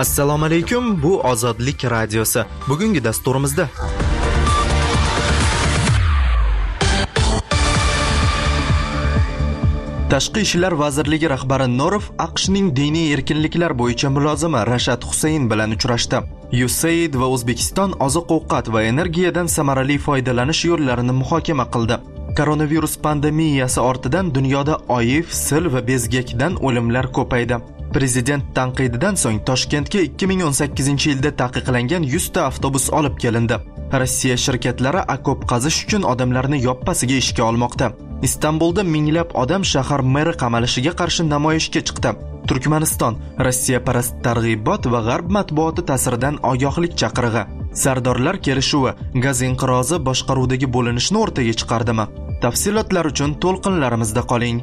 Assalomu alaykum, bu Ozodlik radiosi. Bugungi dasturimizda Tashqi ishlar vazirligi rahbari Norov AQShning diniy erkinliklar bo'yicha mulozimi Rashad Husayn bilan uchrashdi. USAID va O'zbekiston oziq-ovqat va energiyadan samarali foydalanish yo'llarini muhokama qildi. Koronavirus pandemiyasi ortidan dunyoda OIF, sil va bezgakdan o'limlar ko'paydi. Prezident tanqididan so'ng Toshkentga 2018-yilda taqiqlangan 100 ta avtobus olib kelindi. Rossiya shirkatlari okop qazish uchun odamlarni yoppasiga ishga olmoqda. Istanbulda minglab odam shahar meri qamalishiga qarshi namoyishga chiqdi. Turkmaniston Rossiyaparast targ'ibot va g'arb matbuoti ta'siridan ogohlik chaqirig'i. Sardorlar kelishuvi gaz inqirozi boshqaruvdagi bo'linishni o'rtaga chiqardimi? Tafsilotlar uchun to'lqinlarimizda qoling.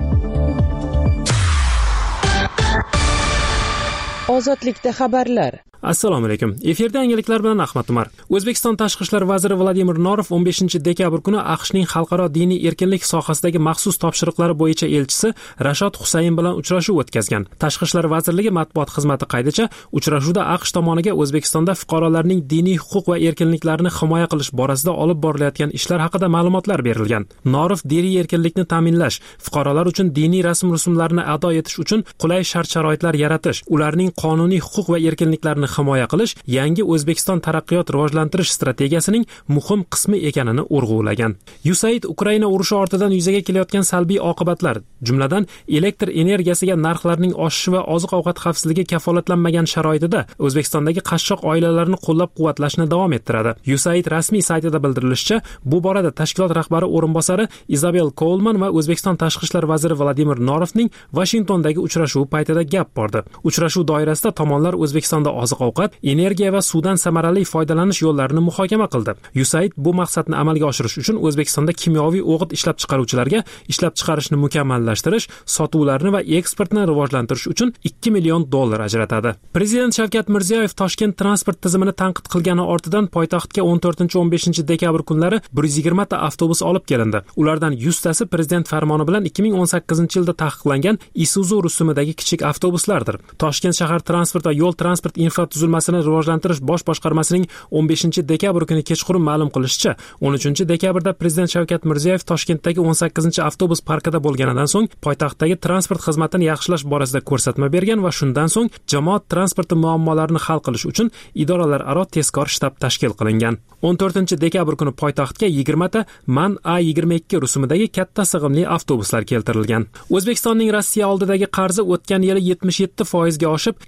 Ozodlikda xabarlar. Assalomu alaykum. Efirda yangiliklar bilan Ahmad Umar. O'zbekiston tashqi ishlar vaziri Vladimir Norov 15-dekabr kuni AQShning xalqaro diniy erkinlik sohasidagi maxsus topshiriqlari bo'yicha elchisi Rashad Husayn bilan uchrashuv o'tkazgan. Tashqi ishlar vazirligi matbuot xizmati qaydicha, uchrashuvda AQSh tomoniga O'zbekistonda fuqarolarning diniy huquq va erkinliklarini himoya qilish borasida olib borilayotgan ishlar haqida ma'lumotlar berilgan. Norov diniy erkinlikni ta'minlash, fuqarolar uchun diniy rasm-rusumlarni ado etish uchun qulay shart-sharoitlar yaratish, ularning qonuniy huquq va erkinliklarini himoya qilish yangi O'zbekiston taraqqiyot rivojlantirish strategiyasining muhim qismi ekanini urg'ulagan. USAID Ukraina urushi ortidan yuzaga kelayotgan salbiy oqibatlar, jumladan elektr energiyasiga narxlarning oshishi va oziq-ovqat xavfsizligi kafolatlanmagan sharoitida O'zbekistondagi qashshoq oilalarni qo'llab-quvvatlashni davom ettiradi. USAID rasmiy saytida bildirilishicha, bu borada tashkilot rahbari o'rinbosari Izabel Coleman va O'zbekiston tashqi ishlar vaziri Vladimir Norovning Vashingtondagi uchrashuvi paytida gap bordi. Uchrashuv doirasida tomonlar O'zbekistonda oziq-ovqat, energiya va suvdan samarali foydalanish yo'llarini muhokama qildi. USAID bu maqsadni amalga oshirish uchun O'zbekistonda kimyoviy o'g'it ishlab chiqaruvchilarga ishlab chiqarishni mukammallashtirish, sotuvlarni va eksportni rivojlantirish uchun $2 million ajratadi. Prezident Shavkat Mirziyoyev Toshkent transport tizimini tanqid qilgani ortidan poytaxtga 14-15-dekabr kunlari 120 ta avtobus olib kelindi. Ulardan 100 tasi prezident farmoni bilan 2018-yilda taqiqlangan Isuzu rusumidagi kichik avtobuslardir. Toshkent shahar transport va yo'l transport infratuzilmasini rivojlantirish bosh boshqarmasining 15-dekabr kuni kechqurun ma'lum qilishicha, 13-dekabrda prezident Shavkat Mirziyoyev Toshkentdagi 18-avtobus parkida bo'lganidan so'ng poytaxtdagi transport xizmatini yaxshilash borasida ko'rsatma bergan va shundan so'ng jamoat transporti muammolarini hal qilish uchun idoralararo tezkor shtab tashkil qilingan. 14-dekabr kuni poytaxtga 20 ta MAN A22 rusumidagi katta sig'imli avtobuslar keltirilgan. O'zbekistonning Rossiya oldidagi qarzi o'tgan yili 77% ga oshib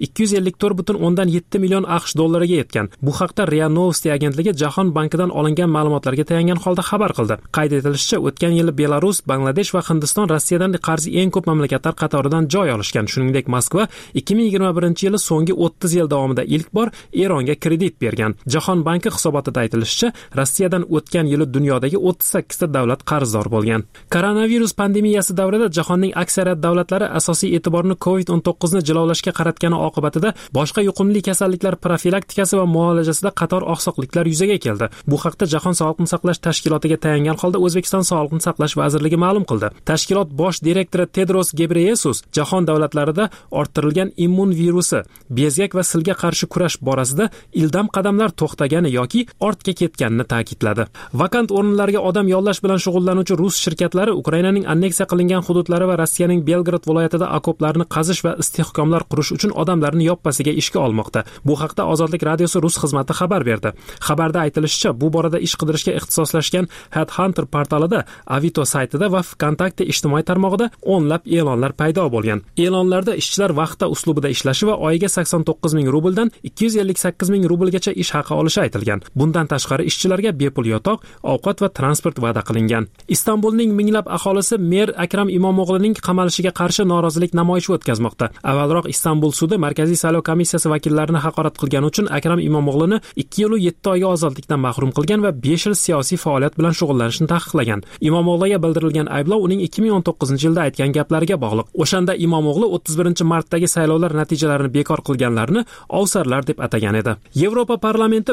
254,7 million AQSh dollariga yetgan. Bu haqda RIA Novosti agentligi Jahon bankidan olingan ma'lumotlarga tayangan holda xabar qildi. Qayd etilishicha, o'tgan yili Belarus, Bangladesh va Hindiston Rossiyadan qarzi eng ko'p mamlakatlar qatoridan joy olishgan. Shuningdek, Moskva 2021-yili so'nggi 30 yil davomida ilk bor Eronga kredit bergan. Jahon banki hisobotida aytilishicha, Rossiyadan o'tgan yili dunyodagi 38 ta davlat qarzdor bo'lgan. Koronavirus pandemiyasi davrida jahonning aksariyat davlatlari asosiy e'tiborni COVID-19 ni jilovlashga qaratgani oqibatida boshqa yuqumli kasalliklar profilaktikasi va muolajasida qator oqsoqliklar yuzaga keldi. Bu haqda Jahon sog'liqni saqlash tashkilotiga tayangan holda O'zbekiston sog'liqni saqlash vazirligi ma'lum qildi. Tashkilot bosh direktori Tedros Ghebreyesus jahon davlatlarida orttirilgan immun virusi, bezgak va silga qarshi kurash borasida ildam qadamlar to'xtagani yoki ortga ketganini ta'kidladi. Vakant o'rinlarga odam yollash bilan shug'ullanuvchi rus shirkatlari Ukrainaning anneksiya qilingan hududlari va Rossiyaning Belgrad viloyatida okoplarni qazish va istehkomlar qurish uchun odamlarni yoppasiga ishga olmoqda. Bu haqda Ozodlik radiosi rus xizmati xabar berdi. Xabarda aytilishicha, bu borada ish qidirishga ixtisoslashgan Headhunter portalida, Avito saytida va Vkontakte ijtimoiy tarmog'ida o'nlab e'lonlar paydo bo'lgan. E'lonlarda ishchilar vaqtda uslubida ishlashi va oyiga 89 ming rubldan 258 ming rublgacha ish haqi olishi aytilgan. Bundan tashqari ishchilarga bepul yotoq, ovqat va transport va'da qilingan. Istanbulning minglab aholisi mer Akram Imomoğluning qamalishiga qarshi norozilik namoyishi o'tkazmoqda. Avvalroq Istanbul sudi Markaziy saylov komissiyasi vakillarini haqorat qilgani uchun Akram Imomoğluni 2 yil 7 oyga ozodlikdan mahrum qilgan va 5 yil siyosiy faoliyat bilan shug'ullanishni taqiqlagan. Imomoğluga bildirilgan ayblov uning 2019-yilda aytgan gaplariga bog'liq. O'shanda Imomoğlu 31-martdagi saylovlar natijalarini bekor qilganlarni ovsarlar deb atagan edi. Yevropa parlamenti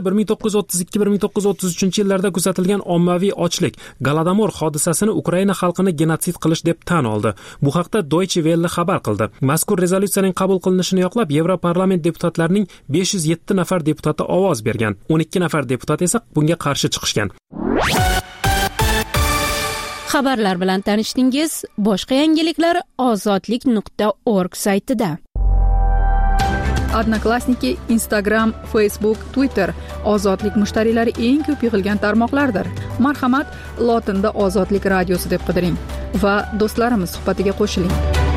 1932-1933-yillarda kuzatilgan ommaviy ochlik, Golodomor hodisasini Ukraina xalqini genotsid qilish deb tan oldi. Bu haqda Deutsche Welle xabar qildi. Mazkur rezolyutsiyaning qabul qilinishini yoqlab Yevroparlament deputatlarining 507 nafar deputati ovoz bergan. 12 nafar deputat esa bunga qarshi chiqishgan. Xabarlar bilan tanishdingiz. Boshqa yangiliklar ozodlik.org saytida. Odnoklassniki, Instagram, Facebook, Twitter ozodlik mushtariylari eng ko'p yig'ilgan tarmoqlardir. Marhamat, lotinda Ozodlik radiosi deb qidiring va do'stlarimiz suhbatiga qo'shiling.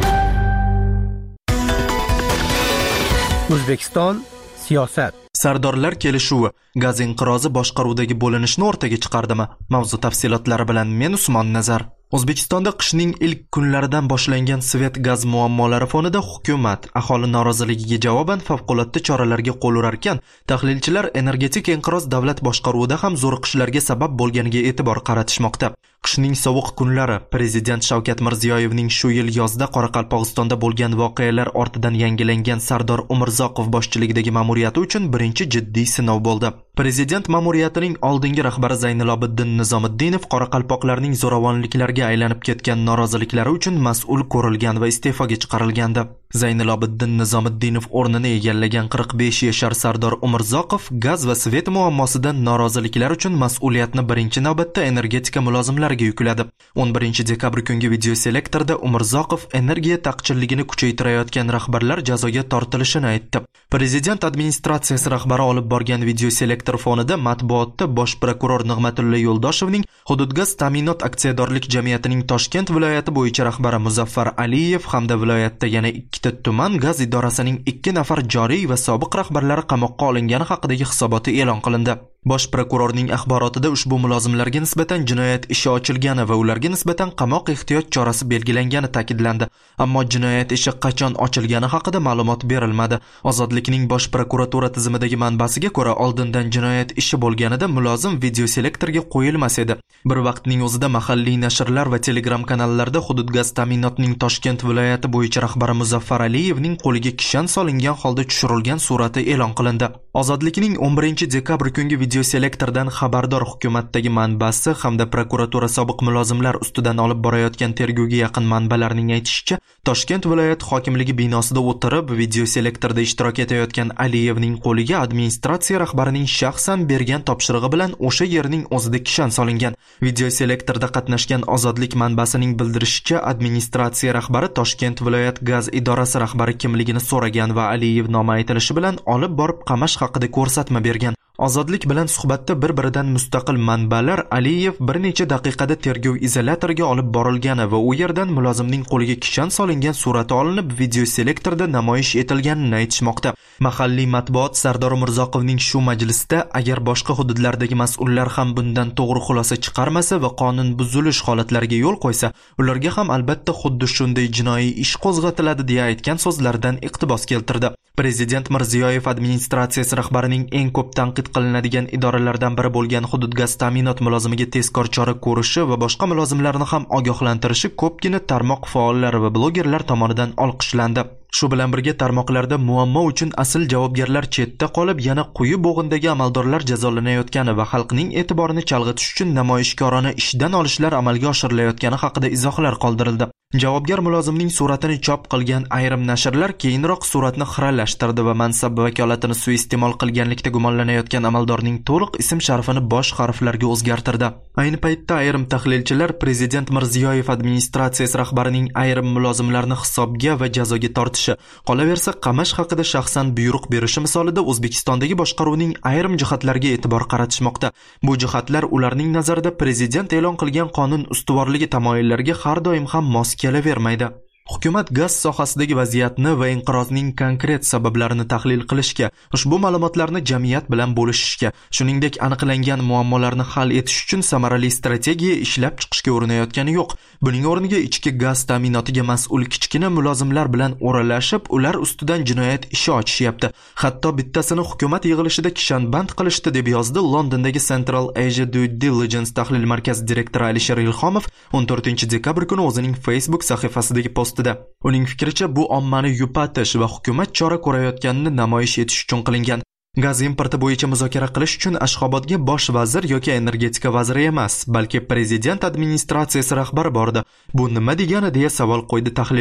O'zbekiston siyosat. Sardorlar kelishuvi gaz inqirozi boshqaruvdagi bo'linishni o'rtaga chiqardimi? Mavzu tafsilotlari bilan men Usmon Nazar. O'zbekistonda qishning ilk kunlaridan boshlangan svet gaz muammolari fonida hukumat aholi noroziligiga javoban favqulodda choralarga qo'l urarkan, tahlilchilar energetik inqiroz davlat boshqaruvida ham zo'riqishlarga sabab bo'lganiga e'tibor qaratishmoqda. Qishning sovuq kunlari prezident Shavkat Mirziyoyevning shu yil yozda Qoraqalpog'istonda bo'lgan voqealar ortidan yangilangan Sardor Umurzoqov boshchiligidagi ma'muriyati uchun birinchi jiddiy sinov bo'ldi. Prezident ma'muriyatining oldingi rahbari Zaynilobiddin Nizomiddinov Qoraqalpoqlarning zo'ravonliklarga aylanib ketgan noroziliklari uchun mas'ul ko'rilgan va iste'foga chiqarilgandi. Zaynilobiddin Nizomiddinov o'rnini egallagan 45 yashar Sardor Umurzoqov gaz va svet muammosidan noroziliklar uchun mas'uliyatni birinchi navbatda energetika mulozimlariga yukladi. 11 dekabr kungi videoselektorda Umurzoqov energiya taqchilligini kuchaytirayotgan rahbarlar jazoga tortilishini aytdi. Prezident administratsiyasi rahbari olib borgan videoselektor fonida matbuotda bosh prokuror Nig'matilla Yo'ldoshevning Hududgaz ta'minot aksiyadorlik jamiyatining Toshkent viloyati bo'yicha rahbari Muzaffar Aliyev hamda viloyatda yana ikkita tuman gaz idorasining 2 nafar joriy va sobiq rahbarlari qamoqqa olingani haqidagi hisoboti e'lon qilindi. Bosh prokurorning axborotida ushbu mulozimlarga nisbatan jinoyat ishi ochilgani va ularga nisbatan qamoq ehtiyot chorasi belgilangani ta'kidlandi. Ammo jinoyat ishi qachon ochilgani haqida ma'lumot berilmadi. Ozodlikning bosh prokuratura tizimidagi manbasiga ko'ra, oldindan jinoyat ishi bo'lganida mulozim videoselektorga qo'yilmas edi. Bir vaqtning o'zida mahalliy nashrlar va Telegram kanallarda Hududgaz ta'minotning Toshkent viloyati bo'yicha rahbari Muzaffar Aliyevning qo'liga kishan solingan holda tushirilgan surati e'lon qilindi. Ozodlikning 11 dekabr kungi videoselektordan xabardor hukumatdagi manbasi hamda prokuratura sobiq mulozimlar ustidan olib borayotgan tergovga yaqin manbalarning aytishicha, Toshkent viloyat hokimligi binosida o'tirib videoselektorda ishtirok etayotgan Aliyevning qo'liga administratsiya rahbarining shaxsan bergan topshirig'i bilan o'sha yerning o'zida kishan solingan. Videoselektorda qatnashgan Ozodlik manbasining bildirishicha, administratsiya rahbari Toshkent viloyat gaz idorasi rahbari kimligini so'ragan va Aliyev nomi aytilishi bilan olib borib qamash haqida ko'rsatma bergan. Ozodlik bilan suhbatda bir-biridan mustaqil manbalar Aliyev bir necha daqiqada tergov izolyatoriga olib borilgani va u yerdan mulozimning qo'liga kishan solingan surati olinib videoselektorda namoyish etilganini aytishmoqda. Mahalliy matbuot Sardor Umurzoqovning shu majlisda agar boshqa hududlardagi mas'ullar ham bundan to'g'ri xulosa chiqarmasa va qonun buzilish holatlariga yo'l qo'ysa, ularga ham albatta xuddi shunday jinoiy ish qo'zg'atiladi deya aytgan so'zlaridan iqtibos keltirdi. Prezident Mirziyoyev administratsiyasi rahbarining eng ko'p tanqid qilinadigan idoralardan biri bo'lgan Hududgaz ta'minot mulozimiga tezkor chora ko'rishi va boshqa mulozimlarni ham ogohlantirishi ko'pgina tarmoq faollari va blogerlar tomonidan olqishlandi. Shu bilan birga tarmoqlarda muammo uchun asl javobgarlar chetda qolib, yana quyi bo'g'indagi amaldorlar jazolanayotgani va xalqning e'tiborini chalg'itish uchun namoyishkorona ishdan olishlar amalga oshirilayotgani haqida izohlar qoldirildi. Javobgar mulozimning suratini chop qilgan ayrim nashrlar keyinroq suratni xiralashtirdi va mansab vakolatini suiiste'mol qilganlikda gumonlanayotgan amaldorning to'liq ism-sharifini bosh harflarga o'zgartirdi. Ayni paytda ayrim tahlilchilar Prezident Mirziyoyev administratsiyasi rahbarining ayrim mulozimlarni hisobga va jazoga tortishi, qolaversa qamash haqida shaxsan buyruq berishi misolida O'zbekistondagi boshqaruvning ayrim jihatlariga e'tibor qaratishmoqda. Bu jihatlar ularning nazarida prezident e'lon qilgan qonun ustuvorligi tamoyillariga har doim ham mos kelavermaydi. Hukumat gaz sohasidagi vaziyatni va inqirozning konkret sabablarini tahlil qilishga, ushbu ma'lumotlarni jamiyat bilan bo'lishishga, shuningdek aniqlangan muammolarni hal etish uchun samarali strategiya ishlab chiqishga urinayotgani yo'q. Buning o'rniga ichki gaz ta'minotiga mas'ul kichkina mulozimlar bilan o'ralashib, ular ustidan jinoyat ishi ochishyapti. Hatto bittasini hukumat yig'ilishida kishanband qilishdi deb yozdi Londondagi Central Asia Due Diligence tahlil markazi direktori Alisher Ilhomov 14 dekabr kuni o'zining Facebook sahifasidagi postida. Uning fikricha, bu ommani yupatish va hukumat chora ko'rayotganini namoyish etish uchun qilingan. Gaz importi bo'yicha muzokara qilish uchun Ashxobodga bosh vazir yoki energetika vaziri emas, balki prezident administratsiyasi rahbari bordi. Bu nima degani deya savol qo'ydi tahlilchi.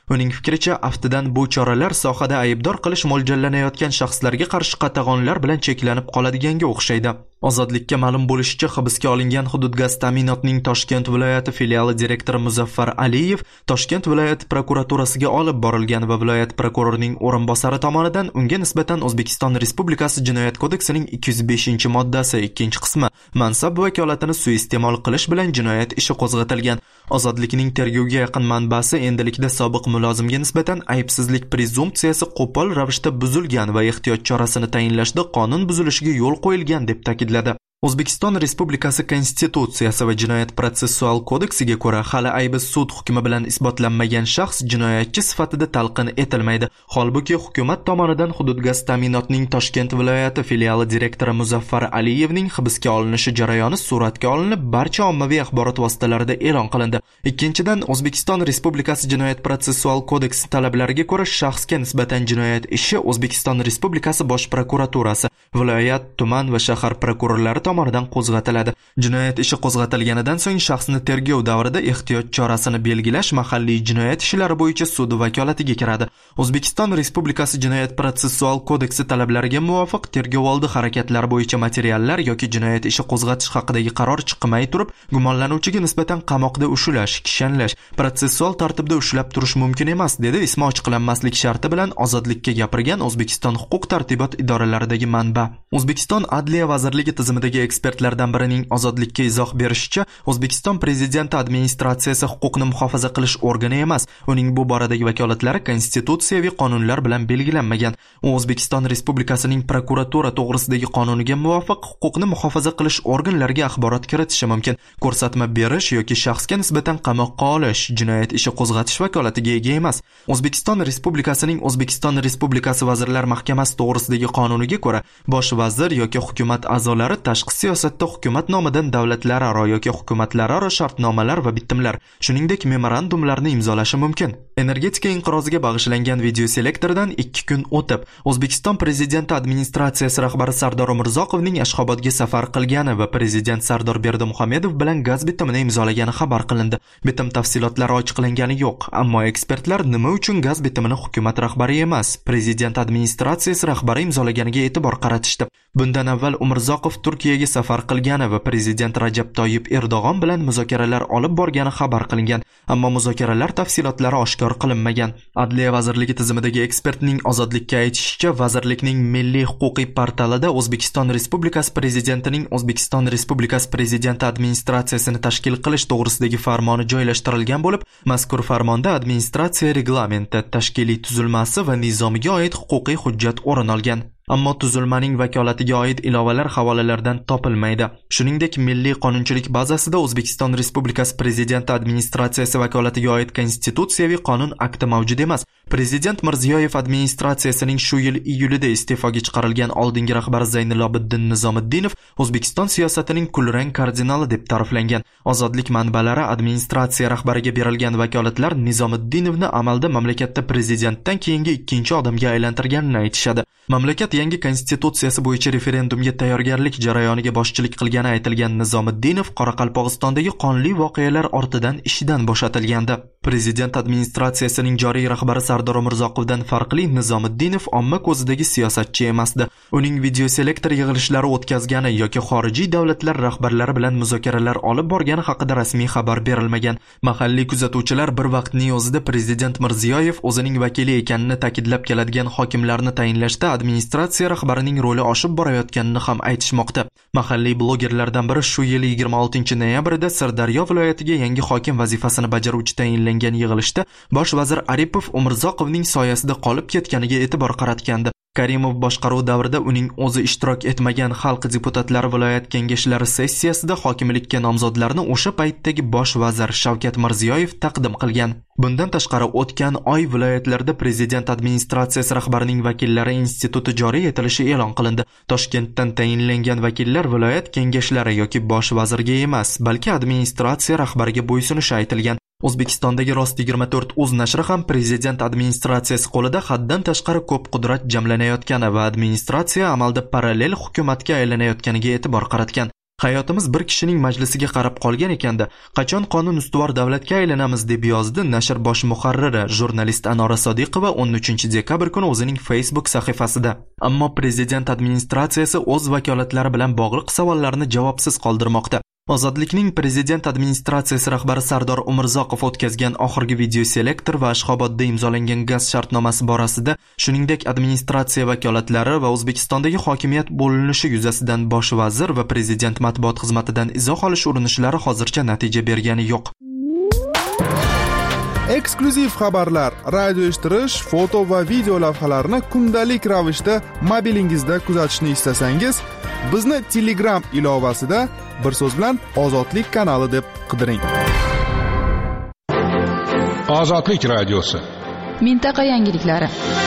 Uning fikricha, aftidan bu choralar sohada aybdor qilish mo'ljallanayotgan shaxslarga qarshi qatag'onlar bilan cheklanib qoladiganga o'xshaydi. Ozodlikka ma'lum bo'lishicha, hibsga olingan hudud gaz ta'minotning Toshkent viloyati filiali direktori Muzaffar Aliyev Toshkent viloyati prokuraturasiga olib borilgan va viloyat prokurorining o'rinbosari tomonidan unga nisbatan O'zbekiston Respublikasi Jinoyat kodeksining 205-moddasi 2-qismi mansab vakolatini suiiste'mol qilish bilan jinoyat ishi qo'zg'atilgan. Ozodlikning tergovga yaqin manbasi endilikda sobiq mulozimga nisbatan aybsizlik prezumpsiyasi qo'pol ravishda buzilgan va ehtiyot chorasini tayinlashda qonun buzilishiga yo'l qo'yilgan deb ta'kidladi. O'zbekiston Respublikasi Konstitutsiyasi va Jinoyat protsessual kodeksiga ko'ra, hali aybi sud hukmi bilan isbotlanmagan shaxs jinoyatchi sifatida talqin etilmaydi. Holbuki hukumat tomonidan hudud gaz ta'minotning Toshkent viloyati filiali direktori Muzaffar Aliyevning hibsga olinishi jarayoni suratga olinib, barcha ommaviy axborot vositalarida e'lon qilindi. Ikkinchidan, O'zbekiston Respublikasi Jinoyat protsessual kodeksi talablariga ko'ra, shaxsga nisbatan jinoyat ishi O'zbekiston Respublikasi Bosh prokuraturasi, viloyat, tuman va shahar prokurorlari tomonidan qo'zg'atiladi. Jinoyat ishi qo'zg'atilganidan so'ng shaxsni tergov davrida ehtiyot chorasini belgilash mahalliy jinoyat ishlari bo'yicha sud vakolatiga kiradi. O'zbekiston Respublikasi Jinoyat protsessual kodeksi talablariga muvofiq tergovoldi harakatlar bo'yicha materiallar yoki jinoyat ishi qo'zg'atish haqidagi qaror chiqmay turib, gumonlanuvchiga nisbatan qamoqda ushlash, kishanlash, protsessual tartibda ushlab turish mumkin emas, dedi ismi ochiqlanmaslik sharti bilan ozodlikka gapirgan O'zbekiston huquq-tartibot idoralaridagi manba. O'zbekiston Adliya vazirligi tizimidagi ekspertlardan birining ozodlikka izoh berishicha, O'zbekiston prezidenti administratsiyasi huquqni muhofaza qilish organi emas. Uning bu boradagi vakolatlari konstitutsiyaviy qonunlar bilan belgilanmagan. U O'zbekiston Respublikasining prokuratura to'g'risidagi qonuniga muvofiq huquqni muhofaza qilish organlariga axborot kiritishi mumkin. Ko'rsatma berish yoki shaxsga nisbatan qamoqqa olish, jinoyat ishi qo'zg'atish vakolatiga ega emas. O'zbekiston Respublikasining O'zbekiston Respublikasi Vazirlar Mahkamasi to'g'risidagi qonuniga ko'ra, bosh vazir yoki hukumat a'zolari tashqi siyosatda hukumat nomidan davlatlararo yoki hukumatlararo shartnomalar va bitimlar, shuningdek memorandumlarni imzolashi mumkin. Energetika inqiroziga bag'ishlangan videoselektordan 2 kun o'tib, O'zbekiston prezidenti administratsiyasi rahbari Sardor Umurzoqovning Ashxobodga safar qilgani va prezident Sardor Berdimuhamedov bilan gaz bitimini imzolagani xabar qilindi. Bitim tafsilotlari ochiqlangani yo'q, ammo ekspertlar nima uchun gaz bitimini hukumat rahbari emas, prezident administratsiyasi rahbari imzolaganiga e'tibor qaratishdi. Bundan avval Umurzoqov Turkiyaga safar qilgani va prezident Rajab Toyyib Erdo'g'on bilan muzokaralar olib borgani xabar qilingan, ammo muzokaralar tafsilotlari oshkor qilinmagan. Adliya vazirligi tizimidagi ekspertning ozodlikka aytishicha, vazirlikning milliy huquqiy portalida O'zbekiston Respublikasi prezidentining O'zbekiston Respublikasi prezidenti administratsiyasini tashkil qilish to'g'risidagi farmoni joylashtirilgan bo'lib, mazkur farmonda administratsiya reglamenti, tashkiliy tuzilmasi va nizomiga oid huquqiy hujjat o'rin olgan. Ammo tuzilmaning vakolatiga oid ilovalar havolalardan topilmaydi. Shuningdek, milliy qonunchilik bazasida O'zbekiston Respublikasi prezidenti administratsiyasi vakolatiga oid konstitutsiyaviy qonun akti mavjud emas. Prezident Mirziyoyev administratsiyasining shu yil iyulida iste'foga chiqarilgan oldingi rahbari Zaynalobiddin Nizomiddinov O'zbekiston siyosatining kulrang kardinali deb ta'riflangan. Ozodlik manbalari administratsiya rahbariga berilgan vakolatlar Nizomiddinovni amalda mamlakatda prezidentdan keyingi ikkinchi odamga aylantirganini aytishadi. Mamlakat yangi konstitutsiyasi bo'yicha referendumga tayyorgarlik jarayoniga boshchilik qilgani aytilgan Nizomiddinov Qoraqalpog'istondagi qonli voqealar ortidan ishidan bo'shatilgandi. Prezident administratsiyasining joriy rahbari Sardor Umurzoqovdan farqli Nizomiddinov omma ko'zidagi siyosatchi emasdi. Uning videoselektor yig'ilishlari o'tkazgani yoki xorijiy davlatlar rahbarlari bilan muzokaralar olib borgani haqida rasmiy xabar berilmagan. Mahalliy kuzatuvchilar bir vaqtning o'zida prezident Mirziyoyev o'zining vakili ekanini ta'kidlab keladigan hokimlarni tayinlashda administratsiya rahbarining roli oshib borayotganini ham aytishmoqda. Mahalliy blogerlardan biri shu yil 26-noyabrda Sirdaryo viloyatiga yangi hokim vazifasini bajaruvchi tayinlangan yig'ilishda bosh vazir Aripov Umurzoqovning soyasida qolib ketganiga e'tibor qaratgandi. Karimov boshqaruv davrida uning o'zi ishtirok etmagan xalq deputatlari viloyat kengashlari sessiyasida hokimlikka nomzodlarni o'sha paytdagi bosh vazir Shavkat Mirziyoyev taqdim qilgan. Bundan tashqari o'tgan oy viloyatlarda prezident administratsiyasi rahbarining vakillari instituti joriy etilishi e'lon qilindi. Toshkentdan tayinlangan vakillar viloyat kengashlari yoki bosh vazirga emas, balki administratsiya rahbariga bo'ysunishi aytilgan. O'zbekistondagi Rost 24 uz nashri ham prezident administratsiyasi qo'lida haddan tashqari ko'p qudrat jamlanayotgani va administratsiya amalda parallel hukumatga aylanayotganiga e'tibor qaratgan. Hayotimiz bir kishining majlisiga qarab qolgan ekanda, qachon qonun ustuvor davlatga aylanamiz deb yozdi nashr bosh muharriri jurnalist Anora Sodiqova 13-dekabr kuni o'zining Facebook sahifasida. Ammo prezident administratsiyasi o'z vakolatlari bilan bog'liq savollarni javobsiz qoldirmoqda. Ozodlikning prezident administratsiyasi rahbari Sardor Umurzoqov o'tkazgan oxirgi video selektor va Ashxobodda imzolangan gaz shartnomasi borasida, shuningdek administratsiya vakolatlari va O'zbekistondagi hokimiyat bo'linishi yuzasidan bosh vazir va prezident matbuot xizmatidan izoh olish urinishlari hozircha natija bergani yo'q. Eksklyuziv xabarlar, radio eshittirish, foto va video lavhalarni kundalik ravishda mobilingizda kuzatishni istasangiz, bizni Telegram ilovasida bir so'z bilan Ozodlik kanali deb qidiring. Ozodlik radiosi. Mintaqa yangiliklari.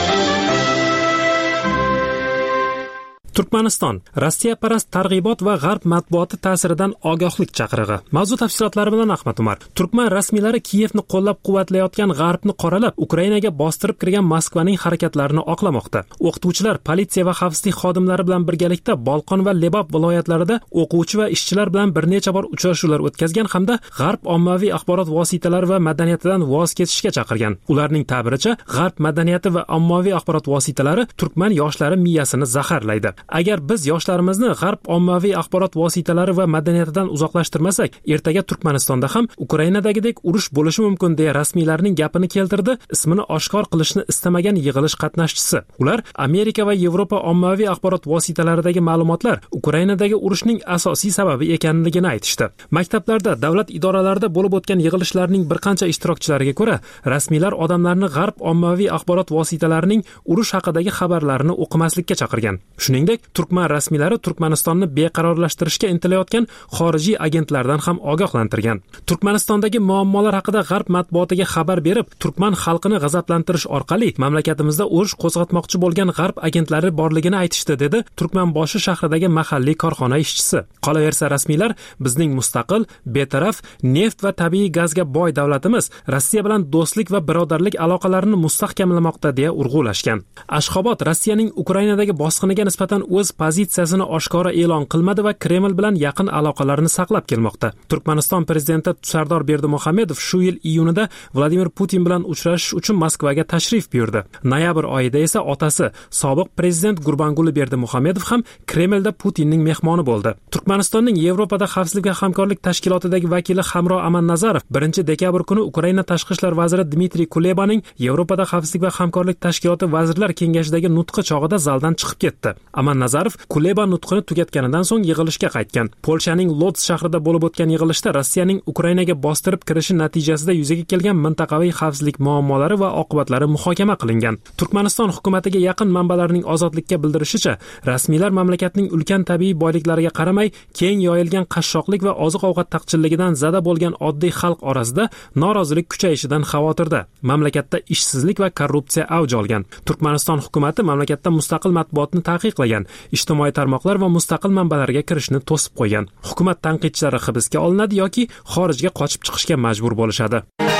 Turkmaniston Rossiyaparast targ'ibot va g'arb matbuoti ta'siridan ogohlik chaqirig'i. Mavzu tafsilotlari bilan Ahmad Umar. Turkman rasmiylari Kiyevni qo'llab-quvvatlayotgan g'arbni qoralab, Ukrainaga bostirib kirgan Moskvaning harakatlarini oqlamoqda. O'qituvchilar, politsiya va xavfsizlik xodimlari bilan birgalikda Bolqon va Lebab viloyatlarida o'quvchi va ishchilar bilan bir necha bor uchrashuvlar o'tkazgan hamda g'arb ommaviy axborot vositalari va madaniyatidan voz kechishga chaqirgan. Ularning ta'biricha, g'arb madaniyati va ommaviy axborot vositalari turkman yoshlari miyasini zaharlaydi. Agar biz yoshlarimizni g'arb ommaviy axborot vositalari va madaniyatidan uzoqlashtirmasak, ertaga Turkmanistonda ham Ukrainadagidek urush bo'lishi mumkin deya rasmiylarning gapini keltirdi, ismini oshkor qilishni istamagan yig'ilish qatnashchisi. Ular Amerika va Yevropa ommaviy axborot vositalaridagi ma'lumotlar Ukrainadagi urushning asosiy sababi ekanligini aytishdi. Maktablarda, davlat idoralarida bo'lib o'tgan yig'ilishlarning bir qancha ishtirokchilariga ko'ra, rasmiylar odamlarni g'arb ommaviy axborot vositalarining urush haqidagi xabarlarini o'qimaslikka chaqirgan. Shuningdek, turkman rasmiylari Turkmanistonni beqarorlashtirishga intilayotgan xorijiy agentlardan ham ogohlantirgan. Turkmanistondagi muammolar haqida g'arb matbuotiga xabar berib, turkman xalqini g'azablantirish orqali mamlakatimizda urush qo'zg'atmoqchi bo'lgan g'arb agentlari borligini aytishdi, dedi Turkmanboshi shahridagi mahalliy korxona ishchisi. Qolaversa, rasmiylar bizning mustaqil, betaraf, neft va tabiiy gazga boy davlatimiz Rossiya bilan do'stlik va birodarlik aloqalarini mustahkamlamoqda deya urg'ulashgan. Ashxobod Rossiyaning Ukrainadagi bosqiniga nisbatan o'z pozitsiyasini oshkora e'lon qilmadi va Kreml bilan yaqin aloqalarini saqlab kelmoqda. Turkmaniston prezidenti Sardor Berdimuhamedov shu yil iyunida Vladimir Putin bilan uchrashish uchun Moskvaga tashrif buyurdi. Noyabr oyida esa otasi, sobiq prezident Gurbanguli Berdimuhamedov ham Kremlda Putinning mehmoni bo'ldi. Turkmanistonning Yevropada xavfsizlik va hamkorlik tashkilotidagi vakili Hamro Amannazarov 1-dekabr kuni Ukraina tashqi ishlar vaziri Dmitriy Kulebaning Yevropada xavfsizlik va hamkorlik tashkiloti vazirlar kengashidagi nutqi chog'ida zaldan chiqib ketdi. Amannazarov Kuleba nutqini tugatganidan so'ng yig'ilishga qaytgan. Polshaning Lodz shahrida bo'lib o'tgan yig'ilishda Rossiyaning Ukrainaga bostirib kirishi natijasida yuzaga kelgan mintaqaviy xavfsizlik muammolari va oqibatlari muhokama qilingan. Turkmaniston hukumatiga yaqin manbalarning Ozodlikka bildirishicha, rasmiylar mamlakatning ulkan tabiiy boyliklariga qaramay, keng yoyilgan qashshoqlik va oziq-ovqat taqchilligidan zada bo'lgan oddiy xalq orasida norozilik kuchayishidan xavotirda. Mamlakatda ishsizlik va korrupsiya avj olgan. Turkmaniston hukumati mamlakatda mustaqil matbuotni taqiqlagan, ijtimoiy tarmoqlar va mustaqil manbalarga kirishni to'sib qo'ygan. Hukumat tanqidchilari hibsga olinadi yoki xorijga qochib chiqishga majbur bo'lishadi.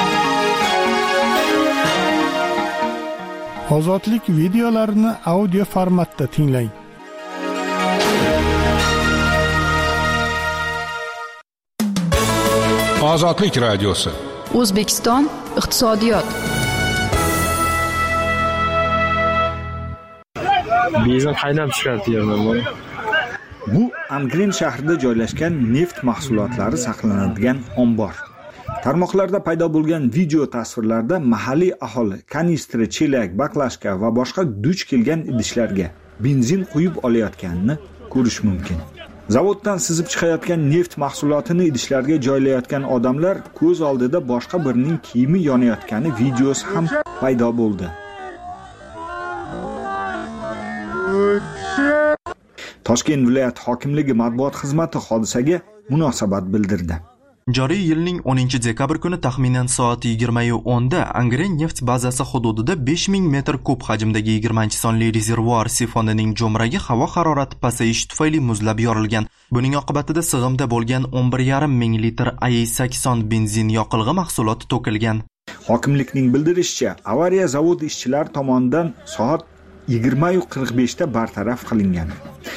Ozodlik videolarini audio formatda tinglang. Ozodlik radiosi. O'zbekiston iqtisodiyot. Bezak haydab chiqaryapman. Bu Angren shahrida joylashgan neft mahsulotlari saqlanadigan ombor. Tarmoqlarda paydo bo'lgan video tasvirlarda mahalliy aholi kanistri, chelak, baklashka va boshqa duch kelgan idishlarga benzin quyib olayotganini ko'rish mumkin. Zavoddan sizib chiqayotgan neft mahsulotini idishlarga joylayotgan odamlar ko'z oldida boshqa birining kiyimi yonayotgani videosi ham paydo bo'ldi. Toshkent viloyat hokimligi matbuot xizmati hodisaga munosabat bildirdi. Joriy yilning 10-dekabr kuni taxminan soat 20:10 da Angren neft bazasi hududida 5000 metr kub hajmdagi 20-sonli rezervuar sifonining jo'mragi havo harorati pasayishi tufayli muzlab yorilgan. Buning oqibatida sig'imda bo'lgan 11,5 ming litr AI-80 benzin yoqilg'i mahsuloti to'kilgan. Hokimlikning bildirishicha, avariya zavod ishchilari tomonidan soat 20:45 da bartaraf qilingan.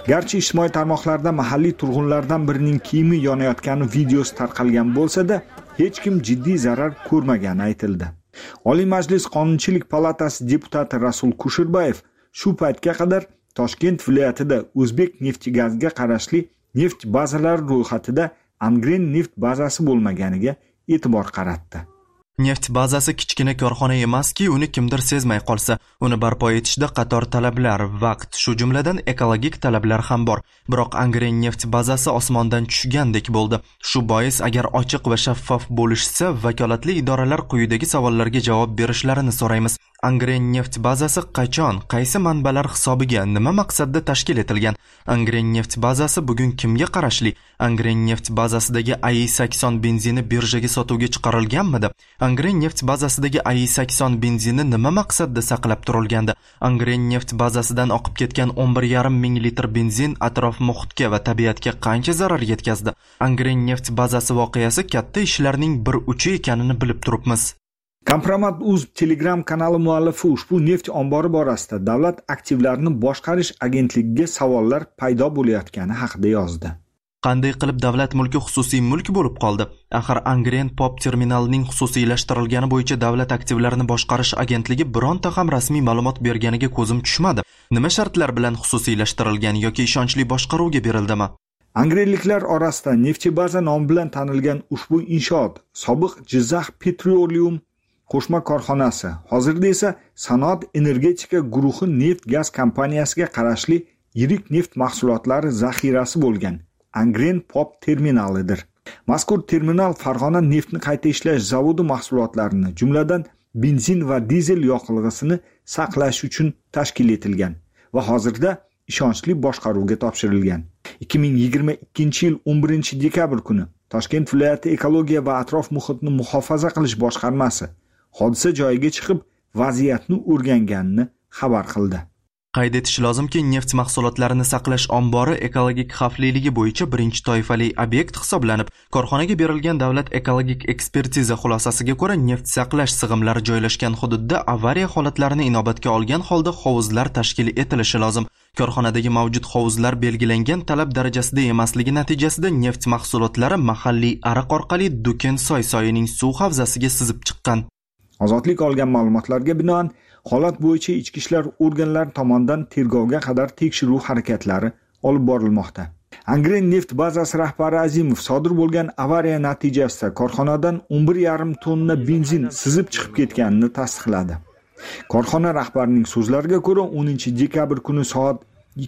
Garchi ijtimoiy tarmoqlarda mahalliy turg'unlardan birining kiyimi yonayotgani videosi tarqalgan bo'lsa-da, hech kim jiddiy zarar ko'rmagani aytildi. Oliy Majlis Qonunchilik palatasi deputati Rasul Kushirbayev shu paytga qadar Toshkent viloyatida O'zbek neft-gazga qarashli neft bazalari ro'yxatida Angren neft bazasi bo'lmaganiga e'tibor qaratdi. Neft bazasi kichkina korxona emaski, uni kimdir sezmay qolsa, uni barpo etishda qator talablar, vaqt, shu jumladan ekologik talablar ham bor. Biroq Angren neft bazasi osmondan tushgandek bo'ldi. Shu bois agar ochiq va shaffof bo'lishsa, vakolatli idoralar quyidagi savollarga javob berishlarini so'raymiz. Angren neft bazasi qachon, qaysi manbalar hisobiga, nima maqsadda tashkil etilgan? Angren neft bazasi bugun kimga qarashli? Angren neft bazasidagi AI-80 benzini birjaga sotuvga chiqarilganmidi? Angren neft bazasidagi AI-80 benzini nima maqsadda saqlab turilgandi? Angren neft bazasidan oqib ketgan 11,5 ming litr benzin atrof muhitga va tabiatga qancha zarar yetkazdi? Angren neft bazasi voqeasi katta ishlarning bir uchi ekanini bilib turibmiz. Kompromat.uz Telegram kanali muallifi ushbu neft ombori borasida davlat aktivlarini boshqarish agentligiga savollar paydo bo'layotgani haqida yozdi. Qanday qilib davlat mulki xususiy mulk bo'lib qoldi? Axir Angren Pop terminalining xususiylashtirilgani bo'yicha davlat aktivlarini boshqarish agentligi bironta ham rasmiy ma'lumot berganiga ko'zim tushmadi. Nima shartlar bilan xususiylashtirilgan yoki ishonchli boshqaruvga berildimi? Angrenliklar orasida Neftchibaza nomi bilan tanilgan ushbu inshoot sobiq Jizzax Petroleum qo'shma korxonasi, hozirda esa Sanoat energetika guruhi neft-gaz kompaniyasiga qarashli yirik neft mahsulotlari zaxirasi bo'lgan Angren Pop terminalidir. Mazkur terminal Farg'ona neftni qayta ishlash zavodi mahsulotlarini, jumladan benzin va dizel yoqilg'isini saqlash uchun tashkil etilgan va hozirda ishonchli boshqaruvga topshirilgan. 2022-yil 11-dekabr kuni Toshkent viloyati ekologiya va atrof muhitni muhofaza qilish boshqarmasi hodisa joyiga chiqib vaziyatni o'rganganini xabar qildi. Qayd etish lozimki, neft mahsulotlarini saqlash ombori ekologik xavfliligi bo'yicha birinchi toifali obyekt hisoblanib, korxonaga berilgan davlat ekologik ekspertiza xulosasiga ko'ra neft saqlash sig'imlari joylashgan hududda avariya holatlarini inobatga olgan holda hovuzlar tashkil etilishi lozim. Korxonadagi mavjud hovuzlar belgilangan talab darajasida emasligi natijasida neft mahsulotlari mahalliy ariq orqali Do'kensoy soyining suv havzasiga sizib chiqqan. Ozodlik olgan ma'lumotlarga binoan holat bo'yicha ichki ishlar organlari tomonidan tergovga qadar tekshiruv harakatlari olib borilmoqda. Angren neft bazasi rahbari Azimov sodir bo'lgan avariya natijasida korxonadan 11,5 tonna benzin sizib chiqib ketganini tasdiqladi. Korxona rahbarining so'zlariga ko'ra 10-dekabr kuni soat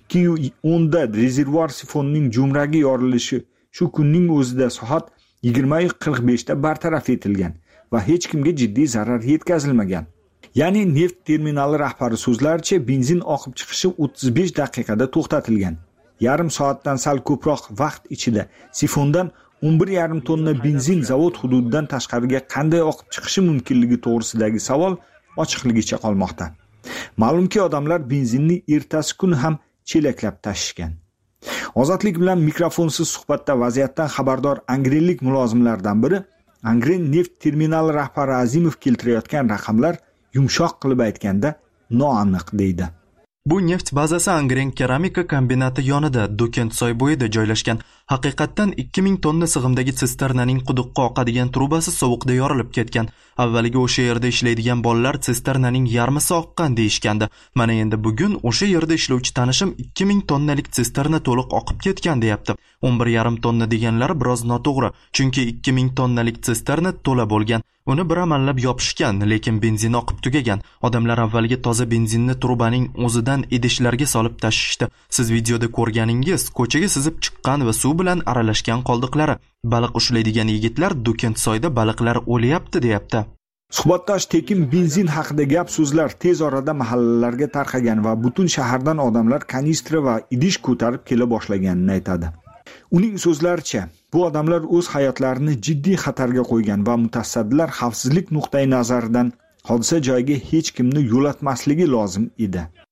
2:10 da rezervuar sifonining jo'mragi yorilishi shu kunning o'zida soat 20:45 da bartaraf etilgan va hech kimga jiddiy zarar yetkazilmagan. Ya'ni neft terminali rahbari so'zlaricha benzin oqib chiqishi 35 daqiqada to'xtatilgan. Yarim soatdan sal ko'proq vaqt ichida sifondan 11,5 tonna benzin zavod hududidan tashqariga qanday oqib chiqishi mumkinligi to'g'risidagi savol ochiqligicha qolmoqda. Ma'lumki, odamlar benzinni ertasi kuni ham chelaklab tashishgan. Ozodlik bilan mikrofonsiz suhbatda vaziyatdan xabardor angrenlik mulozimlardan biri Angren neft terminali rahbari Azimov keltirayotgan raqamlar yumshoq qilib aytganda noaniq deydi. Bu neft bazasi Angren keramika kombinati yonida Do'kensoy bo'yida joylashgan. Haqiqatdan 2000 tonna sig'imdagi sisternaning quduqqa oqadigan trubasi sovuqda yorilib ketgan. Avvaliga o'sha yerda ishlaydigan bolalar sisternaning yarmisi oqqan deyishgandi. Mana endi bugun o'sha yerda ishlovchi tanishim 2000 tonnalik sisterna to'liq oqib ketgan deyapti. 11,5 tonna deganlari biroz noto'g'ri, chunki 2000 tonnalik sisterna to'la bo'lgan. Uni bir amallab yopishgan, lekin benzin oqib tugagan. Odamlar avvaliga toza benzinni trubaning o'zidan idishlarga solib tashishdi. Siz videoda ko'rganingiz ko'chaga sizib chiqqan va suv bilan aralashgan qoldiqlari. Baliq ushlaydigan yigitlar Do'kensoyda baliqlar o'lyapti deyapti. Suhbatdosh tekin benzin haqida gap so'zlar tez orada mahallalarga tarqagan va butun shahardan odamlar kanistra va idish ko'tarib kela boshlaganini aytadi. Uning so'zlaricha, bu odamlar o'z hayotlarini jiddiy xatarga qo'ygan va mutasaddilar xavfsizlik nuqtai nazaridan hodisa joyiga hech kimni yo'latmasligi lozim edi.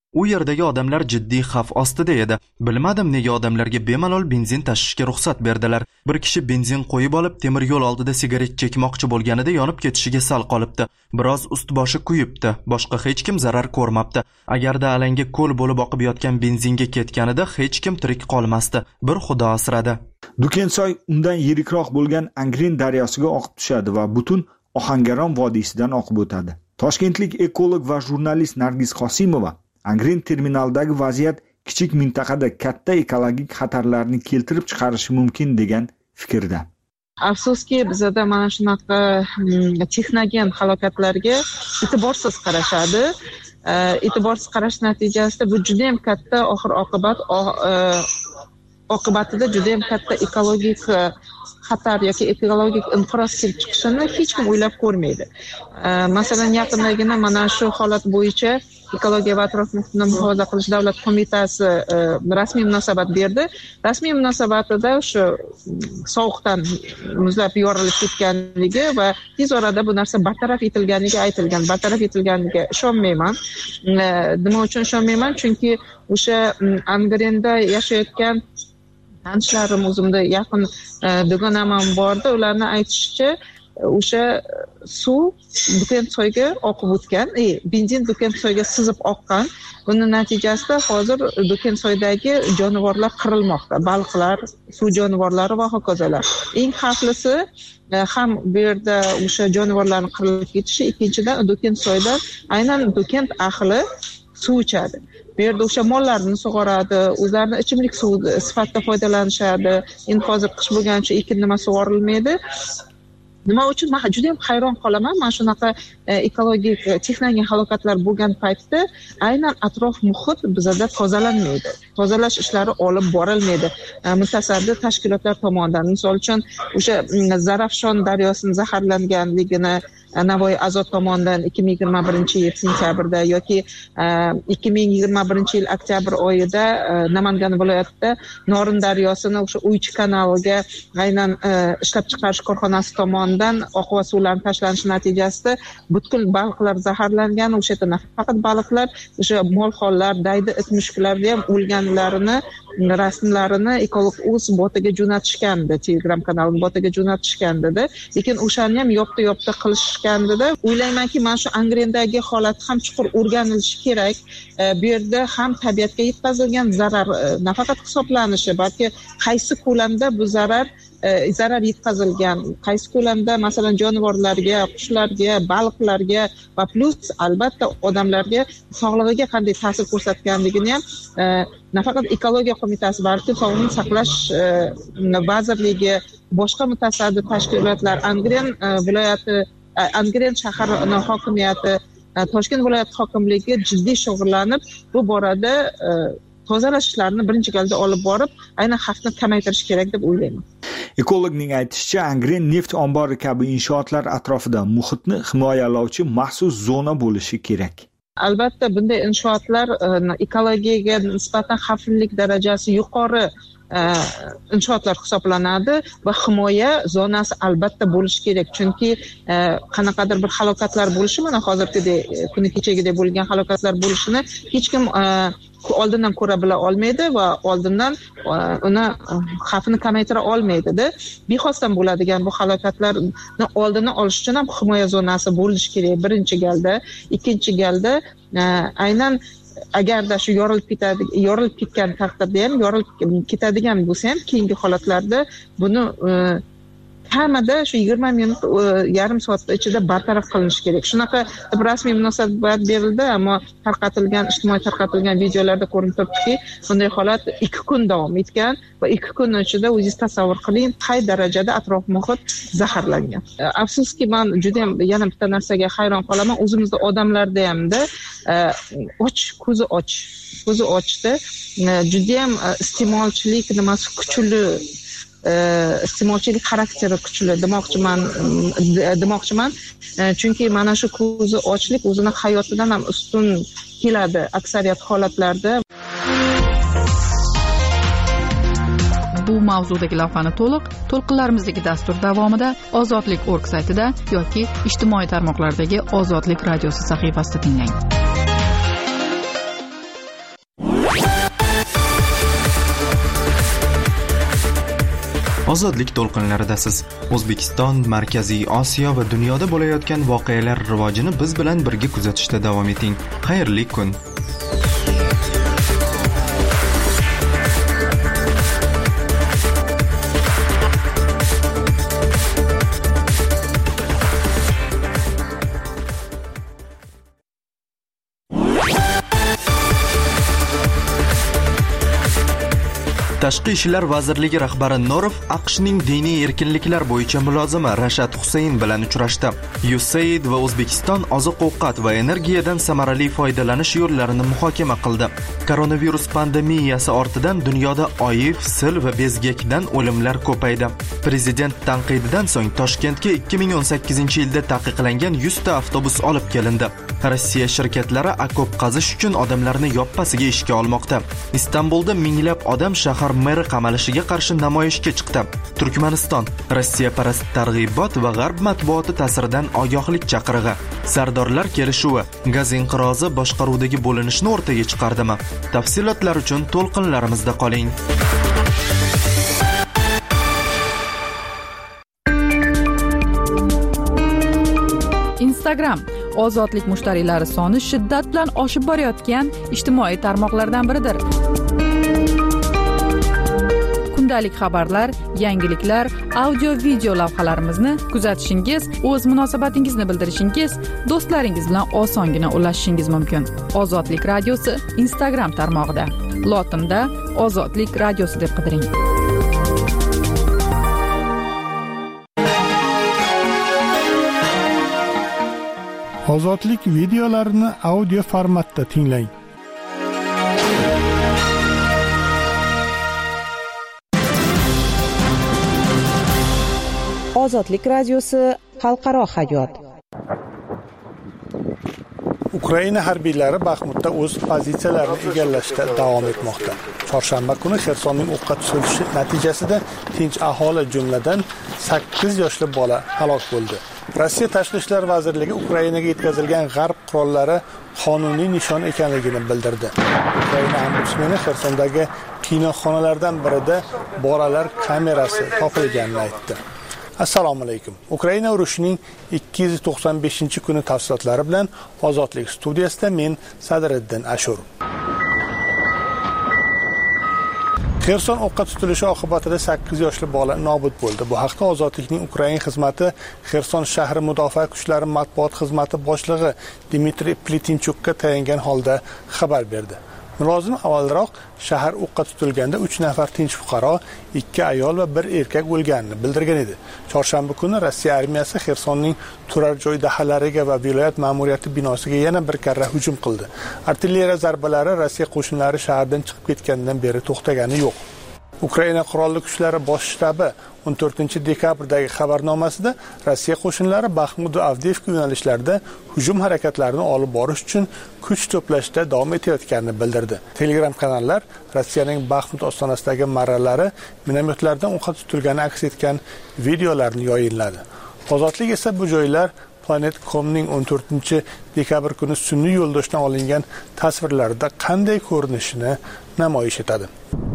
U yerdagi odamlar jiddiy xavf ostida edi. Bilmadim nega odamlarga bemalol benzin tashishga ruxsat berdilar. Bir kishi benzin qo'yib olib, temir yo'l oldida sigaret chekmoqchi bo'lganida yonib ketishiga sal qolibdi. Biroz ust-boshi kuyibdi. Boshqa hech kim zarar ko'rmabdi. Agarda alanga ko'l bo'lib oqib yotgan benzinga ketganida hech kim tirik qolmasdi. Bir Xudo asradi. Dukensoy undan yirikroq bo'lgan Angren daryosiga oqib tushadi va butun Ohangaron vodiysidan oqib o'tadi. Toshkentlik ekolog va jurnalist Nargiz Qosimova Angren terminalidagi vaziyat kichik mintaqada katta ekologik xatarlarni keltirib chiqarishi mumkin degan fikrda. Afsuski bizda mana shunaqa texnogen halokatlarga e'tiborsiz qarashadi. E'tiborsiz qarash natijasida bu juda ham katta oqibatida juda ham katta ekologik xatar yoki ekologik inqiroz kelib chiqishini hech kim o'ylab ko'rmaydi. Masalan, yaqindagina mana shu holat bo'yicha Ekologiya va atrof muhitni muhofaza qilish davlat qo'mitasi rasmiy munosabat berdi. Rasmiy munosabatida o'sha sovuqdan muzlab yorilib ketganligi va tez orada bu narsa bartaraf etilganligi aytilgan. Bartaraf etilganiga ishonmayman. Nima uchun ishonmayman? Chunki o'sha Angrenda yashayotgan tanishlarim, o'zimda yaqin dugonam ham bordi. Ularning aytishicha, o'sha suv Dukensoyga oqib o'tgan, benzin Dukensoyga sizib oqqan. Buning natijasida hozir Dukensoydagi jonivorlar qirilmoqda, baliqlar, suv jonivorlari va hokazolar. Eng xavflisi ham bu yerda o'sha jonivorlarning qirilib ketishi, ikkinchidan Dukensoydan aynan Dukent ahli suv ichadi. Bu yerda o'sha mollarni sug'oradi, o'zlarini ichimlik suvi sifatida foydalanishadi. Endi hozir qish bo'lganicha ekin nima sug'orilmaydi. Nima uchun men juda ham hayron qolaman. Mana shunaqa ekologik texnogen halokatlar bo'lgan paytda aynan atrof muhit bizda tozalanmaydi. Tozalash ishlari olib borilmaydi. Mutasaddi tashkilotlar tomonidan, misol uchun o'sha Zarafshon daryosining zaharlanganligini Navoiy Azot tomonidan 2021-yil sentyabrda yoki 2021-yil oktyabr oyida Namangan viloyatida Norin daryosini o'sha Uychi kanaliga aynan ishlab chiqarish korxonasi tomonidan oqova suvlarning tashlanishi natijasida butkul baliqlar zaharlangan. O'sha yerda nafaqat baliqlar, o'sha molxonlar, daydi it mushuklarni ham o'lganlarini rasmlarini ekolog o'z botiga jo'natishgandi, Telegram kanalining botiga jo'natishgandi-da. Lekin o'shani ham yopta qilishgandi-da. O'ylaymanki, mana shu Angrendagi holat ham chuqur o'rganilishi kerak. Bu yerda ham tabiatga yetkazilgan zarar nafaqat hisoblanishi, balki qaysi ko'lamda bu zarar yetkazilgan, qaysi ko'lamda masalan jonivorlarga, qushlarga, baliqlarga va plus albatta odamlarga sog'lig'iga qanday ta'sir ko'rsatganligini ham nafaqat ekologiya qo'mitasi, balki sog'liqni saqlash vazirligi, boshqa mutasaddi tashkilotlar, Angren shahar hokimiyati, Toshkent viloyat hokimligi jiddiy shug'ullanib, bu borada tozalash ishlarini birinchi galda olib borib, aynan xavfni kamaytirish kerak deb o'ylayman. Ekologning aytishicha, Angren neft ombori kabi inshootlar atrofida muhitni himoyalovchi maxsus zona bo'lishi kerak. Albatta, bunday inshootlar ekologiyaga nisbatan xavflilik darajasi yuqori inshootlar hisoblanadi va himoya zonasi albatta bo'lishi kerak. Chunki qanaqadir bir halokatlar bo'lishi, mana hozirgidek kuni kechagidek bo'lgan halokatlar bo'lishini hech kim oldindan ko'ra bila olmaydi va oldindan uni xavfini kamaytira olmaydi-da. Bexosdan bo'ladigan bu halokatlarni oldini olish uchun ham himoya zonasi bo'lishi kerak birinchi galda. Ikkinchi galda aynan agarda shu yorilib ketgan taqdirda ham, yorilib ketadigan bo'lsa ham, keyingi holatlarda buni kamida shu 20 minut, yarim soat ichida bartaraf qilinishi kerak. Shunaqa rasmiy munosabat berildi, ammo ijtimoiy tarqatilgan videolarda ko'rinib turibdiki, bunday holat 2 kun davom etgan va 2 kun ichida o'zingiz tasavvur qiling, qay darajada atrof muhit zaharlangan. Afsuski, men juda ham yana bitta narsaga hayron qolaman. O'zimizda odamlarda hamda ko'zi ochdi. Juda ham iste'molchilik nimasi kuchli, iste'molchilik xarakteri kuchli demoqchiman. Chunki mana shu ko'zi ochlik o'zini hayotidan ham ustun keladi aksariyat holatlarda. Bu mavzudagi lavhani to'lqinlarimizdagi dastur davomida ozodlik.org saytida yoki ijtimoiy tarmoqlardagi Ozodlik radiosi sahifasida tinglang. Ozodlik to'lqinlaridasiz. O'zbekiston, Markaziy Osiyo va dunyoda bo'layotgan voqealar rivojini biz bilan birga kuzatishda davom eting. Xayrli kun. Tashqi ishlar vazirligi rahbari Norov AQShning diniy erkinliklar bo'yicha mulozimi Rashad Husayn bilan uchrashdi. USAID va O'zbekiston oziq-ovqat va energiyadan samarali foydalanish yo'llarini muhokama qildi. Koronavirus pandemiyasi ortidan dunyoda oyiv, sil va bezgakdan o'limlar ko'paydi. Prezident tanqididan so'ng Toshkentga 2018-yilda taqiqlangan 100 ta avtobus olib kelindi. Rossiya shirkatlari okop qazish uchun odamlarni yoppasiga ishga olmoqda. Istanbulda minglab odam shahar meri qamalishiga qarshi namoyishga chiqdi. Turkmaniston Rossiya parast targ'ibot va g'arb matbuoti ta'siridan ogohlik chaqirig'i. Sardorlar kelishuvi gaz inqirozi boshqaruvdagi bo'linishni o'rtaga chiqardimi? Tafsilotlar uchun to'lqinlarimizda qoling. Instagram ozodlik mushtariylari soni shiddat bilan oshib borayotgan ijtimoiy tarmoqlardan biridir. Kundalik xabarlar, yangiliklar, audio-video lavhalarimizni kuzatishingiz, o'z munosabatingizni bildirishingiz, do'stlaringiz bilan osongina ulashishingiz mumkin. Ozodlik radiosi Instagram tarmog'ida. Lotinda Ozodlik radiosi deb qidiring. Ozodlik videolarini audio formatda tinglang. Ozodlik radiosi xalqaro hayot. Ukraina harbiylari Baxmutda o'z pozitsiyalarini egallashda davom etmoqda. Chorshanba kuni Xersonning o'qqa tutilishi natijasida tinch aholi jumladan 8 yoshli bola halok bo'ldi. Rossiya Tashqi ishlar vazirligi Ukrainaga yetkazilgan g'arb qurollari qonuniy nishon ekanligini bildirdi. Ukraina ombudsmani Xersondagi kinoxonalardan birida bolalar kamerasi topilganini aytdi. Assalomu alaykum. Ukraina urushining 295-kuni tafsilotlari bilan Ozodlik studiyasida men Sadriddin Ashur. Xerson o'qqa tutilishi oqibatida 8 yoshli bola nobud bo'ldi. Bu haqda Ozodlikning Ukraina xizmati Xerson shahri mudofaa kuchlari matbuot xizmati boshlig'i Dmitriy Plitinchukka tayangan holda xabar berdi. Mulozim avvalroq shahar o'qqa tutilganda 3 nafar tinch fuqaro, 2 ayol va 1 erkak o'lganini bildirgan edi. Chorshanba kuni Rossiya armiyasi Xersonning turar joy dahalariga va viloyat ma'muriyati binosiga yana bir karra hujum qildi. Artilleriya zarbalari Rossiya qo'shinlari shahardan chiqib ketgandan beri to'xtagani yo'q. Ukraina qurolli kuchlari bosh shtabi 14-dekabrdagi xabarnomasida Rossiya qo'shinlari Baxmut va Avdiivka yo'nalishlarida hujum harakatlarini olib borish uchun kuch to'plashda davom etayotganini bildirdi. Telegram kanallar Rossiyaning Baxmut ostonasidagi marralari minomyotlardan o'qqa tutilgani aks etgan videolarni yayinladi. Ozodlik esa bu joylar Planet.com'ning 14-dekabr kuni sun'iy yo'ldoshdan olingan tasvirlarda qanday ko'rinishini namoyish etadi.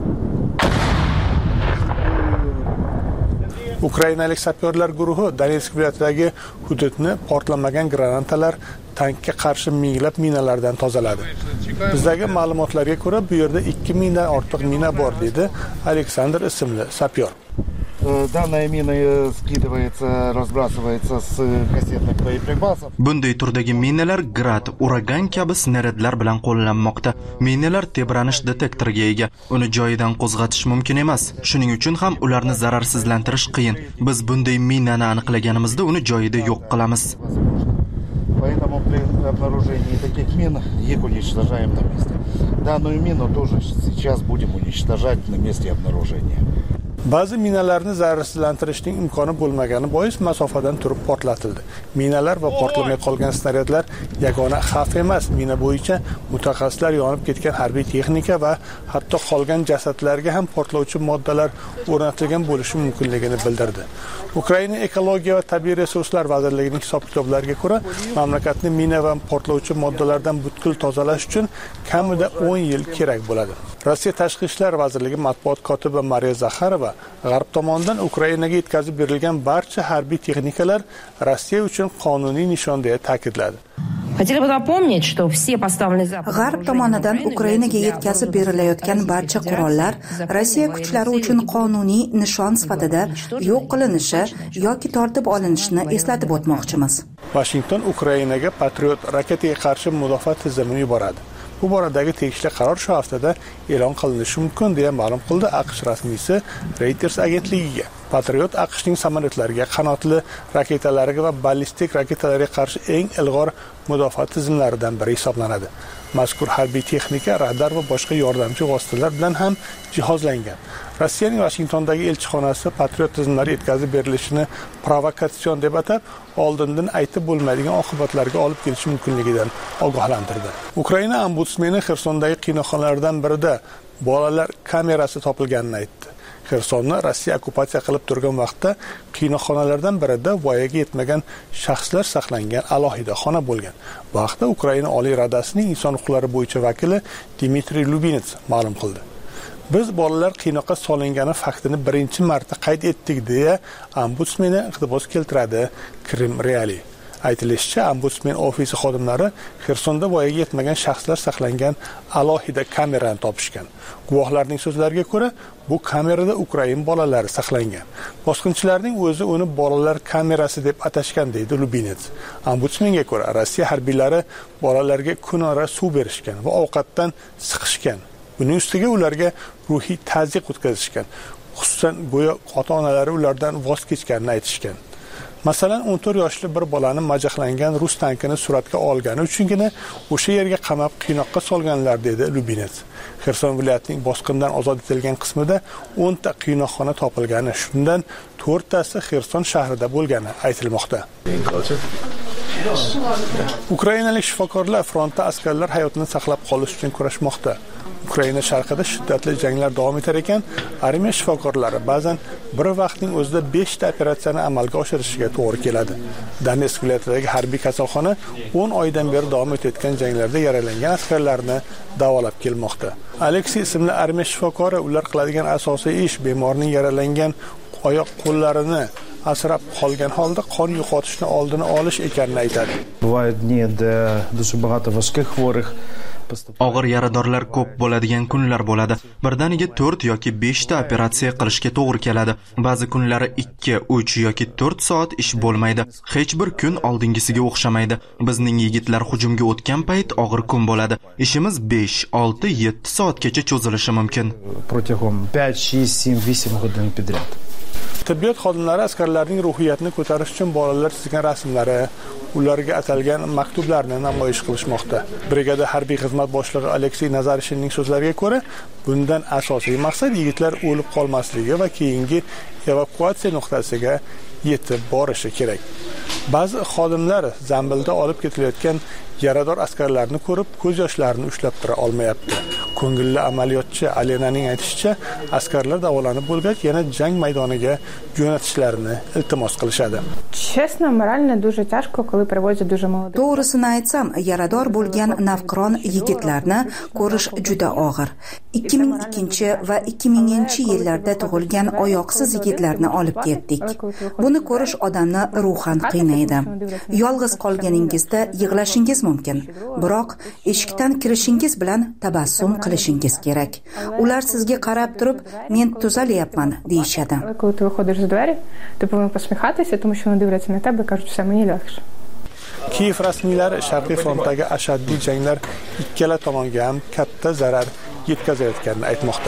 Ukrainalik sapyorlar guruhi Donetsk viloyatidagi hududni portlamagan granatalar, tankga qarshi minglab minalardan tozaladi. Bizdagi ma'lumotlarga ko'ra, bu yerda 2000 dan ortiq mina bor, dedi Aleksandr ismli sapyor. Данная мина скидывается, разбрасывается с кассетных боеприпасов. Bunday turdagi minalar grad, uragan kabi snaradlar bilan qo'llanmoqda. Minalar tebranish detektoriga ega. Uni joyidan qo'zg'atish mumkin emas. Shuning uchun ham ularni zararsizlantirish qiyin. Biz bunday minani aniqlaganimizda uni joyida yo'q qilamiz. Поэтому при обнаружении таких мин их уничтожаем на месте. Данную мину тоже сейчас будем уничтожать на месте обнаружения. Ba'zi minalarni zararsizlantirishning imkoni bo'lmagani bois masofadan turib portlatildi. Minalar va portlamay qolgan snaryadlar yagona xavf emas. Mina bo'yicha mutaxassislar yonib ketgan harbiy texnika va hatto qolgan jasadlarga ham portlovchi moddalar o'rnatilgan bo'lishi mumkinligini bildirdi. Ukraina ekologiya va tabiiy resurslar vazirligining hisob-kitoblariga ko'ra, mamlakatni mina va portlovchi moddalardan butkul tozalash uchun kamida 10 yil kerak bo'ladi. Rossiya Tashqi ishlar vazirligi matbuot kotibi Mariya Zaxarova G'arb tomonidan Ukrainaga yetkazib berilgan barcha harbiy texnikalar Rossiya uchun qonuniy nishon deya ta'kidladi. G'arb tomonidan Ukrainaga yetkazib berilayotgan barcha qurollar Rossiya kuchlari uchun qonuniy nishon sifatida yo'q qilinishi yoki tortib olinishini eslatib o'tmoqchimiz. Washington Ukrainaga Patriot raketaga qarshi mudofaa tizimini yuboradi. Bu boradagi tegishli qaror shu haftada e'lon qilinishi mumkin deya ma'lum qildi AQSh rasmiysi Reuters agentligiga. Patriot AQShning samolyotlariga, qanotli raketalariga va ballistik raketalarga qarshi eng ilg'or mudofaa tizimlaridan biri hisoblanadi. Mazkur harbiy texnika, radar va boshqa yordamchi vositalar bilan ham jihozlangan. Rossiyaning Washingtondagi elchixonasi Patriot tizimlari yetkazib berilishini provokatsion deb atab, oldindan aytib bo'lmaydigan oqibatlarga olib kelishi mumkinligidan ogohlantirdi. Ukraina ombudsmeni Xersondagi qiynoqxonalardan birida bolalar kamerasi topilganini aytdi. Xersonni Rossiya okkupatsiya qilib turgan vaqtda qiynoqxonalardan birida voyaga yetmagan shaxslar saqlangan alohida xona bo'lgan. Bu haqda Ukraina Oliy Radasining inson huquqlari bo'yicha vakili Dmitriy Lubinets ma'lum qildi. Biz bolalar qiynoqqa solingani faktini birinchi marta qayd etdik deya ombudsmeni iqtibos keltiradi Krim Reali. Aytilishicha, ombudsmen ofisi xodimlari Xersonda voyaga yetmagan shaxslar saqlangan alohida kamerani topishgan. Guvohlarning so'zlariga ko'ra, bu kamerada Ukrain bolalari saqlangan. Bosqinchilarning o'zi uni bolalar kamerasi deb atashgan deydi Lubinets. Ombudsmenga ko'ra, Rossiya harbiylari bolalarga kunora suv berishgan va ovqatdan siqishgan. Buning ustiga ularga ruhiy ta'ziyq o'tkazishgan. Xususan, go'yo ota-onalari ulardan voz kechganini aytishgan. Masalan, 14 yoshli bir bolani majaqlangan rus tankini suratga olgani uchungina o'sha yerga qamab qiynoqqa solganlar dedi Lubinets. Xerson viloyatining bosqindan ozod etilgan qismida 10 ta qiynoqxona topilgani, shundan 4 tasi Xerson shahrida bo'lgani aytilmoqda. Ukrainalik shifokorlar frontda askarlar hayotini saqlab qolish uchun kurashmoqda. Ukraina sharqida shiddatli janglar davom etar ekan, armiya shifokorlari ba'zan bir vaqtning o'zida 5 ta operatsiyani amalga oshirishiga to'g'ri keladi. Donetsk viloyatidagi harbiy kasalxona 10 oydan beri davom etayotgan janglarda yaralangan askarlarni davolab kelmoqda. Aleksey ismli armiya shifokori ular qiladigan asosiy ish bemorning yaralangan oyoq qo'llarini asrab qolgan holda qon yo'qotishni oldini olish ekanini aytadi. Og'ir yaradorlar ko'p bo'ladigan kunlar bo'ladi. Birdaniga 4 yoki 5 ta operatsiya qilishga to'g'ri keladi. Ba'zi kunlari 2, 3 yoki 4 soat ish bo'lmaydi. Hech bir kun oldingisiga o'xshamaydi. Bizning yigitlar hujumga o'tgan payt og'ir kun bo'ladi. Ishimiz 5, 6, 7 soatgacha cho'zilishi mumkin. Протягом 5, 6, 7, 8 годин подряд. Tibbiyot xodimlari askarlarning ruhiyatini ko'tarish uchun bolalar chizgan rasmlari, ularga atalgan maktublarni namoyish qilishmoqda. Brigada harbiy xizmat boshlig'i Aleksey Nazarishinning so'zlariga ko'ra, bundan asosiy maqsad yigitlar o'lib qolmasligi va keyingi evakuatsiya nuqtasiga yetib borishi kerak. Ba'zi xodimlar zambilda olib ketilayotgan yarador askarlarni ko'rib, ko'z yoshlarini ushlab tura olmayapti. Ko'ngilli amaliyotchi Alenaning aytishicha, askarlar davolanib bo'lgach, yana jang maydoniga jo'natishlarini iltimos qilishadi. Честно, морально дуже тяжко, коли привозять дуже молодих. To'g'risini aytsam, yarador bo'lgan navqiron yigitlarni ko'rish juda og'ir. 2002 va 2000-yillarda tug'ilgan oyoqsiz yigitlarni olib ketdik. Buni ko'rish odamni ruhan qiynaydi. Yolg'iz qolganingizda yig'lashingiz mumkin, biroq eshikdan kirishingiz bilan tabassum qilishingiz kerak. Ular sizga qarab turib, men tuzalyapman deyishadi. Коли ти виходиш з двері, ти повинен посміхатися, тому що вони дивляться на тебе і кажуть, все мені легше. Kiyev rasmiylari Sharqiy frontdagi ashaddiy janglar ikkala tomonga ham katta zarar yetkazayotganini aytmoqda.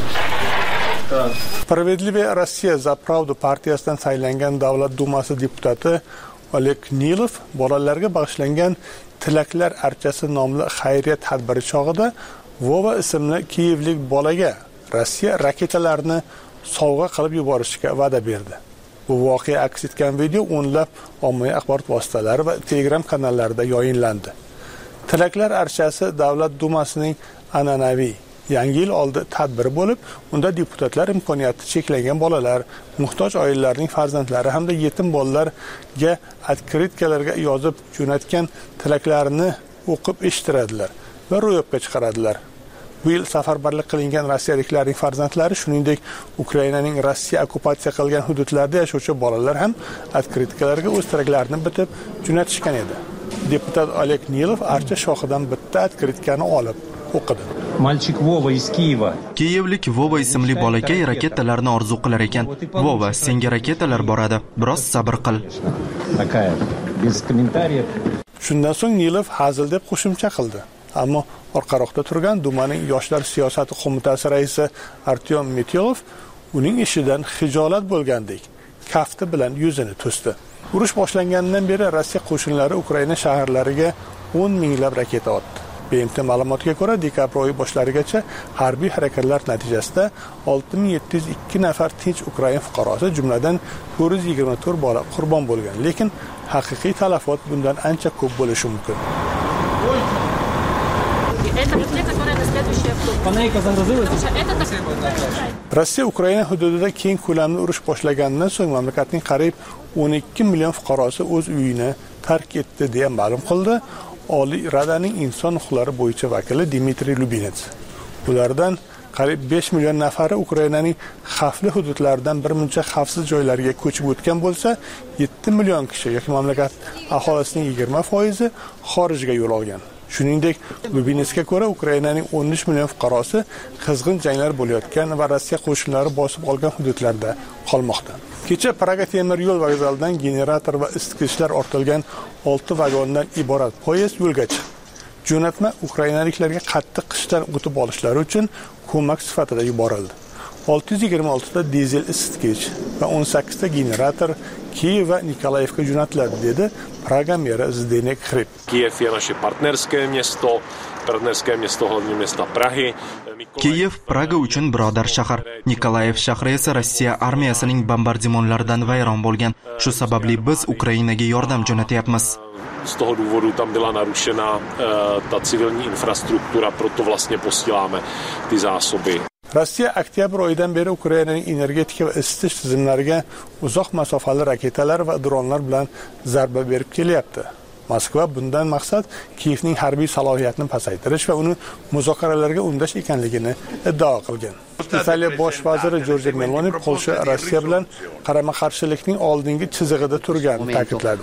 Spravedlive Rossiya za Pravdu partiyasidan saylangan Davlat dumasi deputati Oleg Nilov bolalarga bag'ishlangan Tilaklar archasi nomli xayriya tadbiri chog'ida Vova ismli kiyevlik bolaga Rossiya raketalarni sovg'a qilib yuborishga va'da berdi. Bu voqea aks etgan video o'nlab ommaviy axborot vositalari va Telegram kanallarida yoyinlandi. Tilaklar archasi Davlat dumasining an'anaviy Yangi yil oldi tadbiri bo'lib, unda deputatlar imkoniyati cheklangan bolalar, muhtoj oilalarning farzandlari hamda yetim bolalarga otkritkalarga yozib jo'natgan tilaklarini o'qib eshittiradilar va ro'yobga chiqaradilar. Bu yil safarbarlik qilingan rossiyaliklarning farzandlari, shuningdek Ukrainaning Rossiya okkupatsiya qilgan hududlarda yashovchi bolalar ham otkritkalarga o'z tiraklarini bitib jo'natishgan edi. Deputat Oleg Nilov archa shoxidan bitta otkritkani olib o'qidi. Mальчик Вова из Киева. Kiyevlik Vova ismli bolakay raketalarni orzu qilar ekan. Vova, senga raketalar boradi. Biroz sabr qil. Такая, без комментариев. Shundan so'ng Nilov hazil deb qo'shimcha qildi. Ammo orqaroqda turgan Dumaning yoshlar siyosati qo'mitasi raisi Artyom Metyolov uning ishidan xijolat bo'lgandek kafti bilan yuzini to'sdi. Urush boshlanganidan beri Rossiya qo'shinlari Ukraina shaharlariga 10 minglab raketa otdi. BMT ma'lumotiga ko'ra, dekabr oyi boshlarigacha harbiy harakatlar natijasida 6702 nafar tinch Ukraina fuqarosi, jumladan 424 bola qurbon bo'lgan, lekin haqiqiy talafot bundan ancha ko'p bo'lishi mumkin. Rossiya Ukraina hududida keng ko'lamli urush boshlaganidan so'ng mamlakatning qariyb 12 million fuqarosi o'z uyini tark etdi deya ma'lum qildi Oliy Radaning inson huquqlari bo'yicha vakili Dmitriy Lubinets. Ulardan qariyb 5 million nafari Ukrainaning xavfli hududlaridan bir muncha xavfsiz joylarga ko'chib o'tgan bo'lsa, 7 million kishi yoki mamlakat aholisining 20% xorijga yo'l olgan. Shuningdek, Lubinetsga ko'ra Ukrainaning 13 million fuqarosi qizg'in janglar bo'layotgan va Rossiya qo'shinlari bosib olgan hududlarda qolmoqda. Kecha Praga temir yo'l vokzalidan generator va isitgichlar ortilgan 6 vagondan iborat poyezd yo'lga chiqdi. Jo'natma ukrainaliklarga qattiq qishdan o'tib olishlari uchun ko'mak sifatida yuborildi. 626 ta dizel isitgich va 18 ta generator Kiyev va Nikolayevga jo'natiladi, dedi Praga meri Zdeněk Hryb. Kijev je naše partnerské město hlavní města Prahy. Kiyev Praga uchun birodar shahar. Nikolayev shahri esa Rossiya armiyasining bombardimonlaridan vayron bo'lgan. Shu sababli biz Ukrainaga yordam jo'natyapmiz. Z toho důvodu tam byla narušena ta civilní infrastruktura, proto vlastně posíláme ty zásoby. Rossiya oktyabr oyidan beri Ukrainaning energetika va isitish tizimlariga uzoq masofali raketalar va dronlar bilan zarba berib kelyapti. Moskva bundan maqsad Kiyevning harbiy salohiyatini pasaytirish va uni muzokaralarga undash ekanligini iddao qilgan. Italiya bosh vaziri Giorgia Meloni Polsha Rossiya bilan qarama-qarshilikning oldingi chizig'ida turganini ta'kidladi.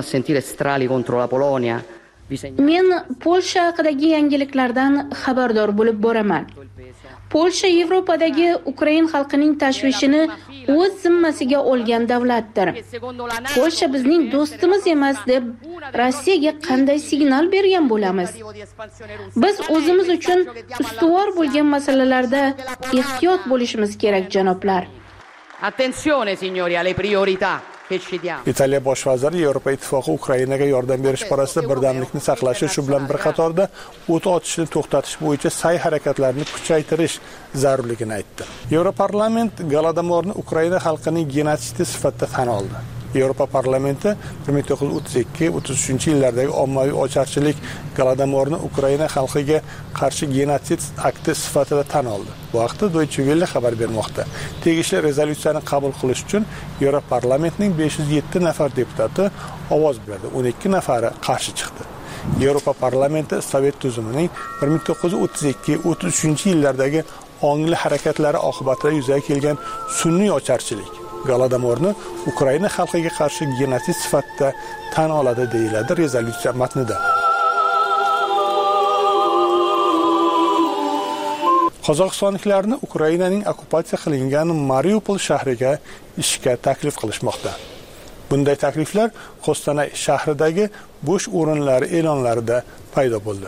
Men Polsha haqidagi yangiliklardan xabardor bo'lib boraman. Polsha Yevropadagi Ukrain xalqining tashvishini o'z zimmasiga olgan davlatdir. Polsha bizning do'stimiz emas deb Rossiyaga qanday signal bergan bo'lamiz? Biz o'zimiz uchun ustuvor bo'lgan masalalarda ehtiyot bo'lishimiz kerak, janoblar. Attenzione signori alle priorità. Italiya bosh vaziri Yevropa ittifoqi Ukrainaga yordam berish borasida birdamlikni saqlashi, shu bilan bir qatorda o't ochishni to'xtatish bo'yicha sa'y harakatlarini kuchaytirish zarurligini aytdi. Yevroparlament Golodomorni Ukraina xalqining genotsidi sifatida tan oldi. Yevropa parlamenti 1932-33 yillardagi ommaviy ocharchilik Golodomorni Ukraina xalqiga qarshi genotsid akti sifatida tan oldi. Bu haqda Deutsche Welle xabar bermoqda. Tegishli rezolyutsiyani qabul qilish uchun Yevropa parlamentining 507 nafar deputati ovoz berdi, 12 nafari qarshi chiqdi. Yevropa parlamenti Sovet tuzumining 1932-33 yillardagi ongli harakatlari oqibatida yuzaga kelgan sunniy ocharchilik Golodomorni Ukraina xalqiga qarshi genotsid sifatida tan oladi, deyiladi rezolyutsiya matnida. Qozog'istonliklarni Ukrainaning okkupatsiya qilingan Mariupol shahriga ishga taklif qilishmoqda. Bunday takliflar Qo'stanay shahridagi bo'sh o'rinlar e'lonlarida paydo bo'ldi.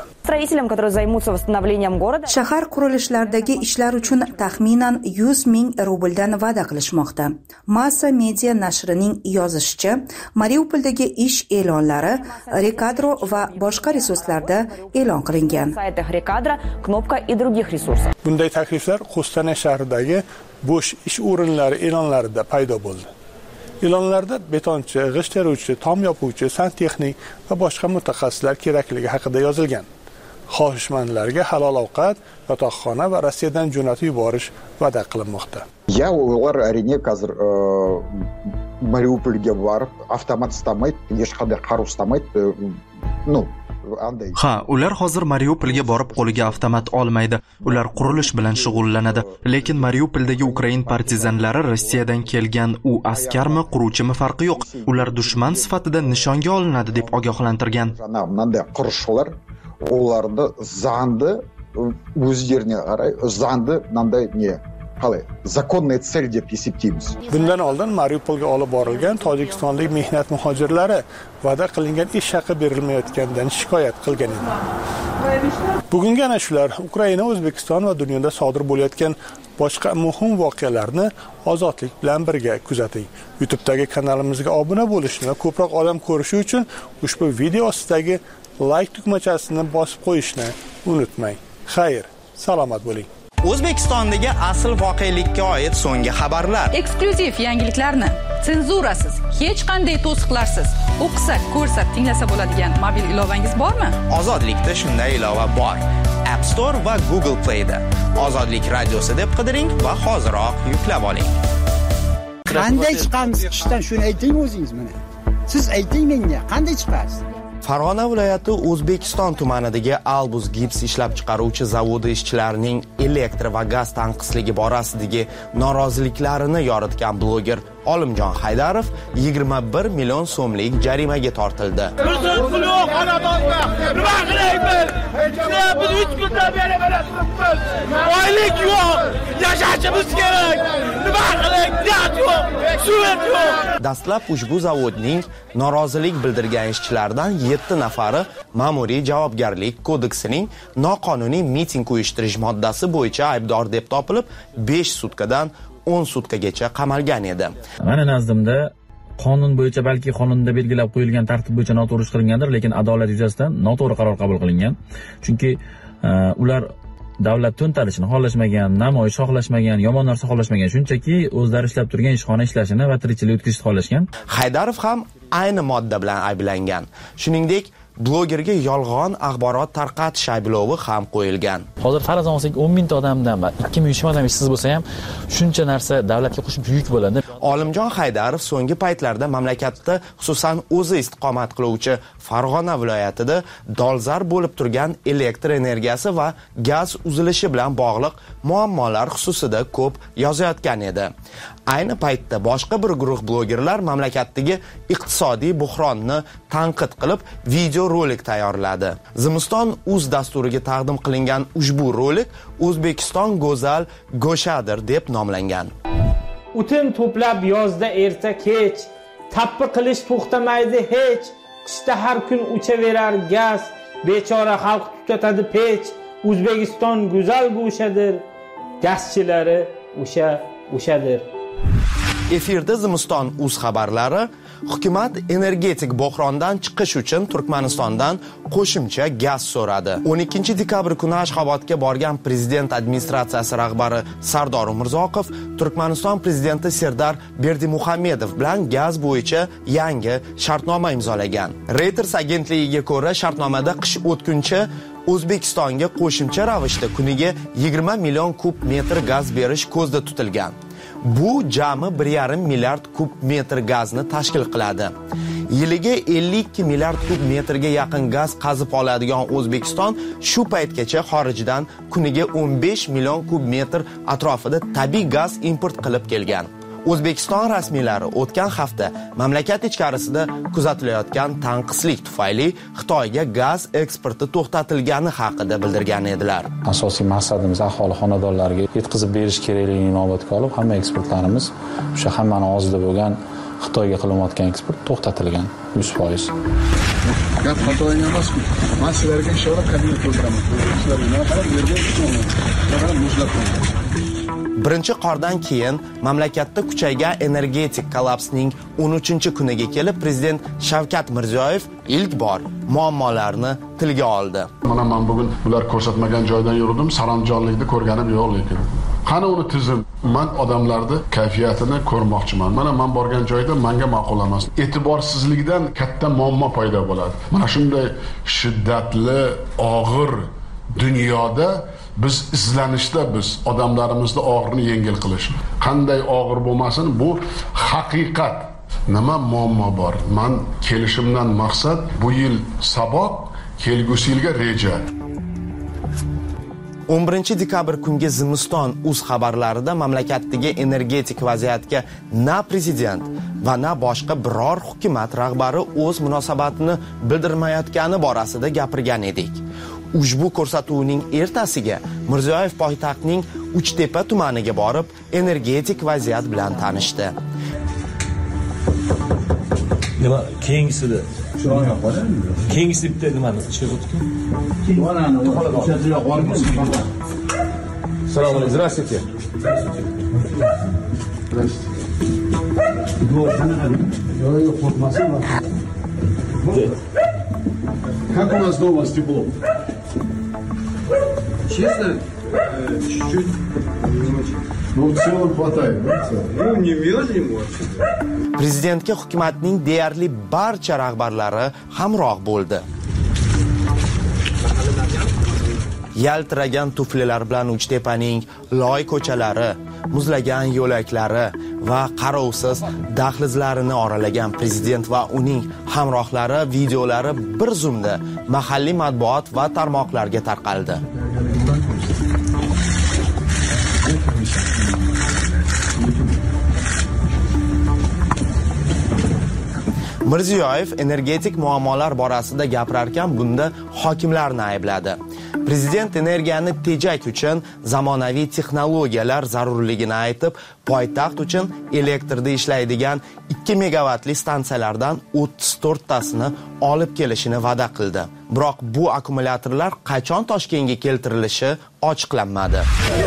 Shahar qurilishlaridagi ishlar uchun taxminan 100 ming rubldan va'da qilishmoqda. Massa Media nashrining yozishicha, Mariupoldagi ish e'lonlari Rekadro va boshqa resurslarda e'lon qilingan. Bunday takliflar Qo'stanay shahridagi bo'sh ish o'rinlari e'lonlarida paydo bo'ldi. E'lonlarda betonchi, g'isht teruvchi, tom yopuvchi, santexnik va boshqa mutaxassislar kerakligi haqida yozilgan. Xohishmandlarga halol ovqat, yotoqxona va Rossiyadan jo'natib yuborish va'da qilinmoqda. Ular әрине қазір Mariupolga borib, avtomat istamайды, hech qanday qaror istamайды. Ha, ular hozir Mariupolga borib qo'liga avtomat olmaydi. Ular qurilish bilan shug'ullanadi. Lekin Mariupoldagi Ukrain partizanlari Rossiyadan kelgan u askarmi, quruvchimi farqi yo'q. Ular dushman sifatida nishonga olinadi deb ogohlantirgan. Bunday qurishlar ularni zandi o'zlariga qaray, zandi bunday qalay zakonniy tsel deb hisoblaymiz. Bundan oldin Mariupolga olib borilgan tojikistonlik mehnat muhojirlari va'da qilingan ish haqi berilmayotganidan shikoyat qilgan edi. Bugungi ana shular Ukraina, O'zbekiston va dunyoda sodir bo'layotgan boshqa muhim voqealarni ozodlik bilan birga kuzating. YouTube'dagi kanalimizga obuna bo'lishni va ko'proq odam ko'rishi uchun ushbu video ostidagi like tugmachasini bosib qo'yishni unutmang. Xayr, salomat bo'ling. O'zbekistondagi asl voqelikka oid so'nggi xabarlar, eksklyuziv yangiliklarni senzurasiz, hech qanday to'siqlarsiz o'qisak, ko'rsak, tinglasa bo'ladigan mobil ilovangiz bormi? Ozodlikda shunday ilova bor. App Store va Google Play'da Ozodlik radiosi deb qidiring va hoziroq yuklab oling. Qanday chiqamiz qishdan shuni ayting o'zingiz mana. Siz ayting menga, qanday chiqasiz? Farg'ona viloyati O'zbekiston tumanidagi Albus gips ishlab chiqaruvchi zavodi ishchilarining elektr va gaz tanqisligi borasidagi noroziliklarini yoritgan bloger Olimjon Haydarov 21 million so'mlik jarimaga tortildi. Oylik yo'q, yashashimiz kerak. Nima qilaylik? Suv yo'q. Dastlab ushbu zavodning norozilik bildirgan ishchilardan 7 nafari ma'muriy javobgarlik kodeksining noqonuniy miting uyushtirish moddasi bo'yicha aybdor deb topilib, 5 sutkadan 10 sutkagacha qamalgan edi. Mana nazdimda qonun bo'yicha balki qonunda belgilab qo'yilgan tartib bo'yicha noto'g'ri ish qilingandir, lekin adolat yuzasidan noto'g'ri qaror qabul qilingan. Chunki ular davlat to'ntarishini xohlashmagan, namoyish xohlashmagan, yomon narsa xohlashmagan, shunchaki o'zlari ishlab turgan ishxona ishlashini va tirikchilik o'tkazishni xohlashgan. Haydarov ham ayni modda bilan ayblangan. Shuningdek, blogerga yolg'on axborot tarqatish ayblovi ham qo'yilgan. Hozir faraz olsak 10 mingta odamdan va 2000 odam ishsiz bo'lsa ham shuncha narsa davlatga qo'shib yuk bo'ladi. Olimjon Haydarov so'nggi paytlarda mamlakatda, xususan o'zi istiqomat qiluvchi Farg'ona viloyatida dolzarb bo'lib turgan elektr energiyasi va gaz uzilishi bilan bog'liq muammolar xususida ko'p yozayotgan edi. Ayni paytda boshqa bir guruh blogerlar mamlakatdagi iqtisodiy buhronni tanqid qilib video rolik tayyorladi. Zimiston uz dasturiga taqdim qilingan ushbu rolik O'zbekiston go'zal go'shadir deb nomlangan. O'tin to'plab yozda erta kech, tappi qilish to'xtamaydi hech. Qishda har kun uchaverar gaz, bechora xalq tutatadi pech. O'zbekiston go'zal go'shadir, gazchilari o'shadir. Efirda Zimiston uz xabarlari. Hukumat energetik bo'hrondan chiqish uchun Turkmanistondan qo'shimcha gaz so'radi. 12 dekabr kuni Ashxobodga borgan prezident administratsiyasi rahbari Sardor Umurzoqov Turkmaniston prezidenti Serdar Berdimuhamedov bilan gaz bo'yicha yangi shartnoma imzolagan. Reuters agentligiga ko'ra, shartnomada qish o'tguncha O'zbekistonga qo'shimcha ravishda kuniga 20 million kub metr gaz berish ko'zda tutilgan. Bu jami 1,5 milliard kub metr gazni tashkil qiladi. Yiliga 52 milliard kub metrga yaqin gaz qazib oladigan O'zbekiston shu paytgacha xorijdan kuniga 15 million kub metr atrofida tabiiy gaz import qilib kelgan. O'zbekiston rasmiylari o'tgan hafta mamlakat ichkarisida kuzatilayotgan tanqislik tufayli Xitoyga gaz eksporti to'xtatilgani haqida bildirgan edilar. Asosiy maqsadimiz aholi xonadonlariga yetkazib berish kerakligini inobatga olib, hamma eksportlarimiz o'sha hammani og'zida bo'lgan Xitoyga qilinayotgan eksport to'xtatilgan 100%. Gap xatoying emasmi? Men sizlarga inshaalloh kabinetga o'tiraman. Sizlarga nima qarab bergan Birinchi qordan keyin mamlakatda kuchaygan energetik kollapsning 13-kuniga kelib prezident Shavkat Mirziyoyev ilk bor muammolarni tilga oldi. Mana men bugun ular ko'rsatmagan joydan yurdim, saranjonlikni ko'rganim yo'q lekin. Qani uni tizim? Men odamlarning kayfiyatini ko'rmoqchiman. Mana men borgan joyda menga ma'qul emas. E'tiborsizlikdan katta muammo paydo bo'ladi. Mana shunday shiddatli, og'ir dunyoda biz izlanishda biz odamlarimizni og'irini yengil qilish. Qanday og'ir bo'lmasin, bu haqiqat. Nima muammo bor? Men kelishimdan maqsad bu yil saboq kelgusi yilga reja. 11 dekabr kungi Zimiston uz xabarlarida mamlakatdagi energetik vaziyatga na prezident va na boshqa biror hukumat rahbari o'z munosabatini bildirmayotgani borasida gapirgan edik. Ushbu ko'rsatuvning ertasiga Mirziyoyev poytaxtning Uchtepa tumaniga borib, energetik vaziyat bilan tanishdi. Nima keyingisida? Keyingisi bitta nimani chiqibdi? Assalomu alaykum. Здравствуйте. Как у нас дома с теплом? Честно, чуть-чуть. Ну, в целом хватает, да? Ну, не мерзнем вообще. Prezidentga hukumatning deyarli barcha rahbarlari hamroh bo'ldi. Yaltiragan tuflilar bilan Uchtepaning loy ko'chalari, muzlagan yo'laklari va qarovsiz dahlizlarini oralagan prezident va uning hamrohlari videolari bir zumda mahalliy matbuot va tarmoqlarga tarqaldi. Mirziyoyev energetik muammolar borasida gapirarkan bunda hokimlarni aybladi. Prezident energiyani tejak uchun zamonaviy texnologiyalar zarurligini aytib, poytaxt uchun elektrda ishlaydigan 2 megavatli stansiyalardan 34 tasini olib kelishini va'da qildi. Biroq bu akkumulyatorlar qachon Toshkentga keltirilishi ochiqlanmadi.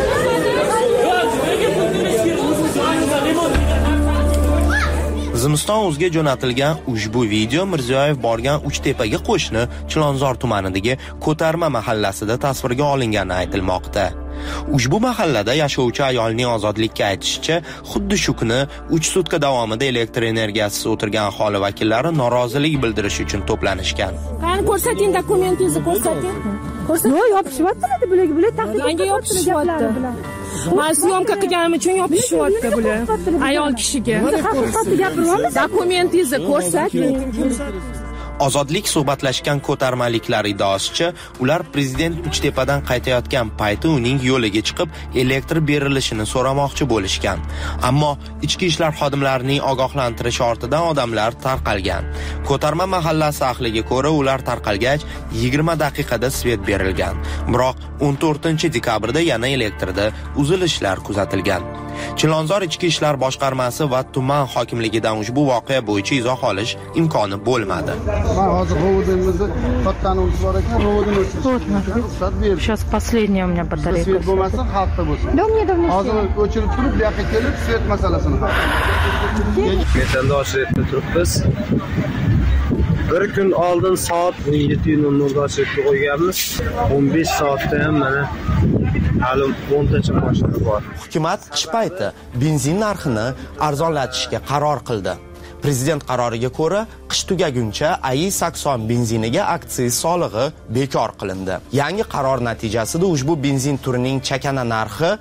Zimiston o'zga jo'natilgan ushbu video Mirziyoyev borgan Uchtepaga qo'shni Chilonzor tumanidagi Ko'tarma mahallasida tasvirga olingani aytilmoqda. Ushbu mahallada yashovchi ayolning ozodlikka aytishicha, xuddi shu kuni 3 sutka davomida elektr energiyasiz o'tirgan aholi vakillari norozilik bildirish uchun to'planishgan. Qani ko'rsating, dokumentingizni ko'rsating. Yo'q, yopishyapti, bular tahdid Menga yopishyapti. Men syomka qilganim uchun yopishyapti bular. Ayol kishiga. Haqiqatni gapiryapsiz. Dokumentingizni ko'rsating. Ozodlik suhbatlashgan ko'tarmaliklar iddaosicha, ular prezident Uchtepadan qaytayotgan payti uning yo'liga chiqib, elektr berilishini so'ramoqchi bo'lishgan. Ammo ichki ishlar xodimlarining ogohlantirishi ortidan odamlar tarqalgan. Ko'tarma mahallasi ahliga ko'ra, ular tarqalgach 20 daqiqada svet berilgan. Biroq 14 dekabrda yana elektrda uzilishlar kuzatilgan. Chilonzor ichki ishlar boshqarmasi va tuman hokimligidan ushbu voqea bo'yicha izoh olish imkoni bo'lmadi. Men hozir rovodimizni kattani o'chish bor ekan, rovodini o'chish. Сейчас последняя у меня батарейка. Svet bo'lmasa, xalqda bo'lsin. Hozir o'chirib turib, bu yoqqa kelib, svet masalasini. Metandoshlikda turibmiz. Bir kun oldin soat 17:00 svetga qo'yganmiz. 15 soatda ham mana hali 10 tacha mashina bor. Hukumat qish payti benzin narxini arzonlatishga qaror qildi. Prezident qaroriga ko'ra, qish tugaguncha AI-80 benziniga aksiz solig'i bekor qilindi. Yangi qaror natijasida ushbu benzin turining chakana narxi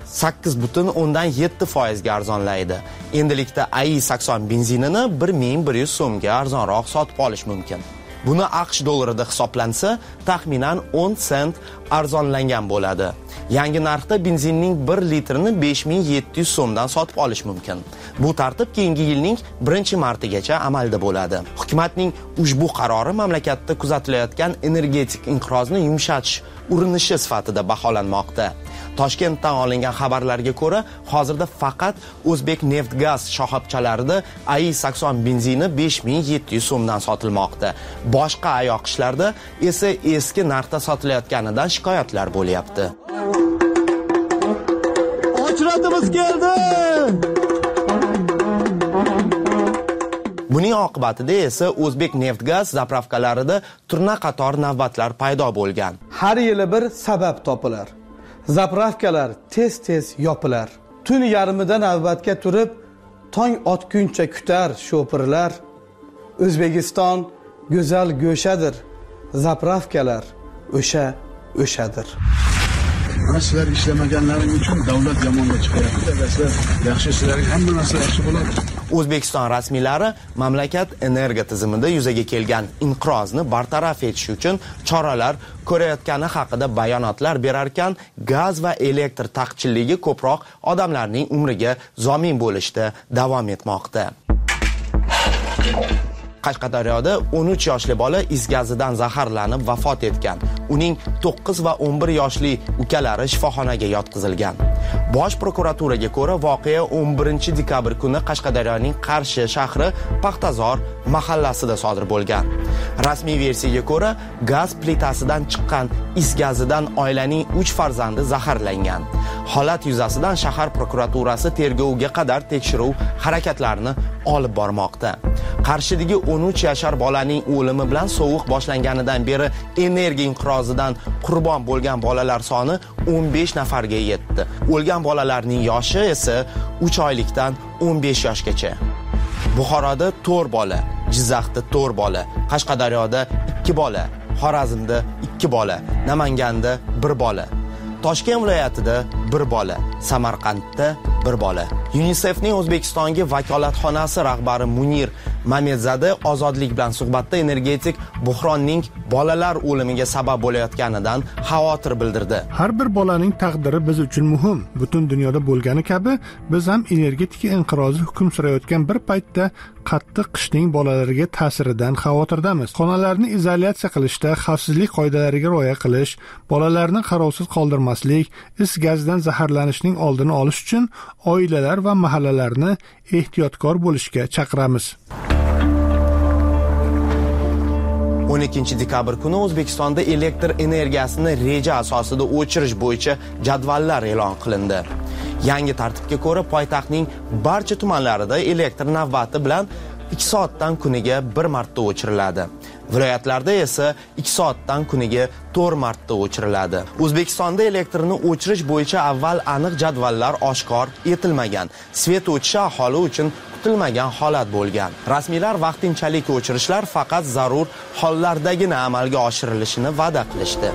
8,7% ga arzonlaydi. Endilikda AI-80 benzinini 1100 so'mga arzonroq sotib olish mumkin. Buni AQSh dollarida hisoblansa, taxminan 10 sent arzonlangan bo'ladi. Yangi narxda benzinning 1 litrini 5700 so'mdan sotib olish mumkin. Bu tartib keyingi yilning 1-martigacha amalda bo'ladi. Hukumatning ushbu qarori mamlakatda kuzatilayotgan energetik inqirozni yumshatish urinishi sifatida baholanmoqda. Toshkentdan olingan xabarlarga ko'ra, hozirda faqat O'zbek neft-gaz shoxobchalarida AI-80 benzini 5700 so'mdan sotilmoqda. Boshqa ayoqishlarda esa eski narxda sotilayotganidan shikoyatlar bo'lyapti. Ochratimiz keldi. Buning oqibatida esa O'zbek neft-gaz zapravkalarida turna qator navbatlar paydo bo'lgan. Har yili bir sabab topilar. Zapravkalar tez-tez yopilar. Tun yarmida navbatga turib, tong otguncha kutar sho'pirlar. O'zbekiston go'zal go'shadir. Zapravkalar o'shadir. Mana sizlar ishlamaganlaring uchun davlat yomonga chiqyapti va sizlar yaxshi ishlaring hamma narsa yaxshi bo'ladi. O'zbekiston rasmiylari mamlakat energiya tizimida yuzaga kelgan inqirozni bartaraf etish uchun choralar ko'rayotgani haqida bayonotlar berar ekan, gaz va elektr taqchilligi ko'proq odamlarning umriga zomin bo'lishda davom etmoqda. Qashqadaryoda 13 yoshli bola is gazidan zaharlanib vafot etgan. Uning 9 va 11 yoshli ukalari shifoxonaga yotqizilgan. Bosh prokuraturaga ko'ra, voqea 11 dekabr kuni Qashqadaryoning Qarshi shahri Paxtazor mahallasida sodir bo'lgan. Rasmiy versiyaga ko'ra, gaz plitasidan chiqqan is gazidan oilaning 3 farzandi zaharlangan. Holat yuzasidan shahar prokuraturasi tergovga qadar tekshiruv harakatlarini olib bormoqda. Qarshidagi 13 yashar bolaning o'limi bilan sovuq boshlanganidan beri energiya inqirozidan qurbon bo'lgan bolalar soni 15 nafarga yetdi. O'lgan bolalarning yoshi esa 3 oylikdan 15 yoshgacha. Buxoroda 4 bola, Jizzaxda 4 bola, Qashqadaryoda 2 bola, Xorazmda 2 bola, Namanganda 1 bola, Toshkent viloyatida 1 bola, Samarqandda 1 bola. UNICEFning O'zbekistonga vakolatxonasi rahbari Munir Mamedzada ozodlik bilan suhbatda energetik buhronning bolalar o'limiga sabab bo'layotganidan xavotir bildirdi. Har bir bolaning taqdiri biz uchun muhim. Butun dunyoda bo'lgani kabi, biz ham energetika inqirozi hukm surayotgan bir paytda qattiq qishning bolalarga ta'siridan xavotirdamiz. Xonalarni izolyatsiya qilishda xavfsizlik qoidalariga rioya qilish, bolalarni qarovsiz qoldirmaslik, is gazidan zaharlanishning oldini olish uchun oilalar va mahallalarni ehtiyotkor bo'lishga chaqiramiz. 12 dekabr kuni O'zbekistonda elektr energiyasini reja asosida o'chirish bo'yicha jadvallar e'lon qilindi. Yangi tartibga ko'ra, poytaxtning barcha tumanlarida elektr navbati bilan 2 soatdan kuniga 1 marta o'chiriladi. Viloyatlarda esa 2 soatdan kuniga 4 marta o'chiriladi. O'zbekistonda elektrni o'chirish bo'yicha avval aniq jadvallar oshkor etilmagan. Svet o'chishi aholi uchun kutilmagan holat bo'lgan. Rasmiylar vaqtinchalik o'chirishlar faqat zarur hollardagina amalga oshirilishini va'da qilishdi.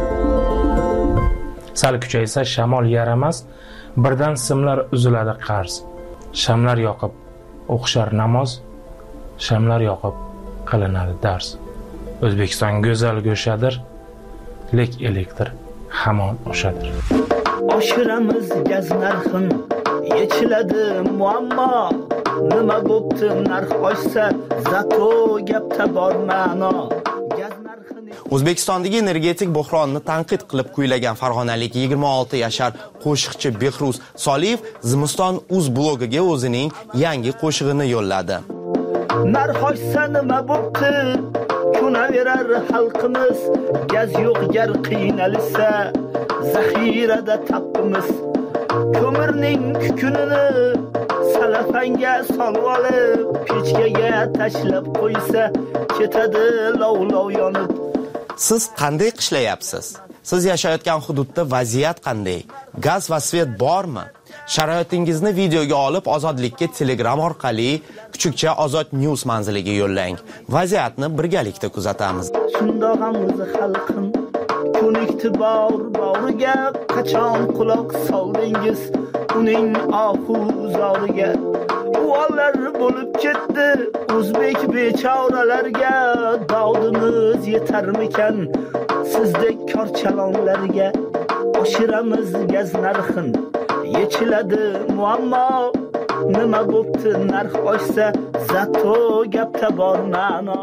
Sal kuchaysa shamol yaramas, birdan simlar uziladi qarz. Shamlar yoqib o'qishar namoz, shamlar yoqib qilinadi dars. O'zbekiston go'zal go'shadir, lek elektr hamon o'shadir. Oshiramiz gaz narxin, yechiladi muammo. Nima bo'pti narx oshsa, zato gapda bor ma'no. O'zbekistondagi energetik buhronni tanqid qilib kuylagan farg'onalik 26 yashar qo'shiqchi Behruz Soliyev Zimiston uz blogiga o'zining yangi qo'shig'ini yo'lladi. Narx oshsa nima bo'pti? Kunaverar xalqimiz, gaz yo'q gar qiynalsa, zaxirada tapimiz. Ko'mirning kukunini salafanga solib olib, pechkaga tashlab qo'ysa, ketadi lov-lov yonib. Siz qanday qishlayapsiz? Siz yashayotgan hududda vaziyat qanday? Gaz va svet bormi? Sharoitingizni videoga olib Ozodlikka Telegram orqali kuchukcha Ozod News manziliga yo'llang. Vaziyatni birgalikda kuzatamiz. Shundoq ham o'zi xalqim ko'nikdi bor-boriga, qachon quloq soldingiz uning ohu-zoriga. Uollar bo'lib ketdi o'zbek bechoralarga, dodimiz yetarmikan sizdek korchalonlarga. Oshiramiz gaz narxin, yechiladi muammo. Nima bo'pti narx oshsa, zato gapda bor ma'no.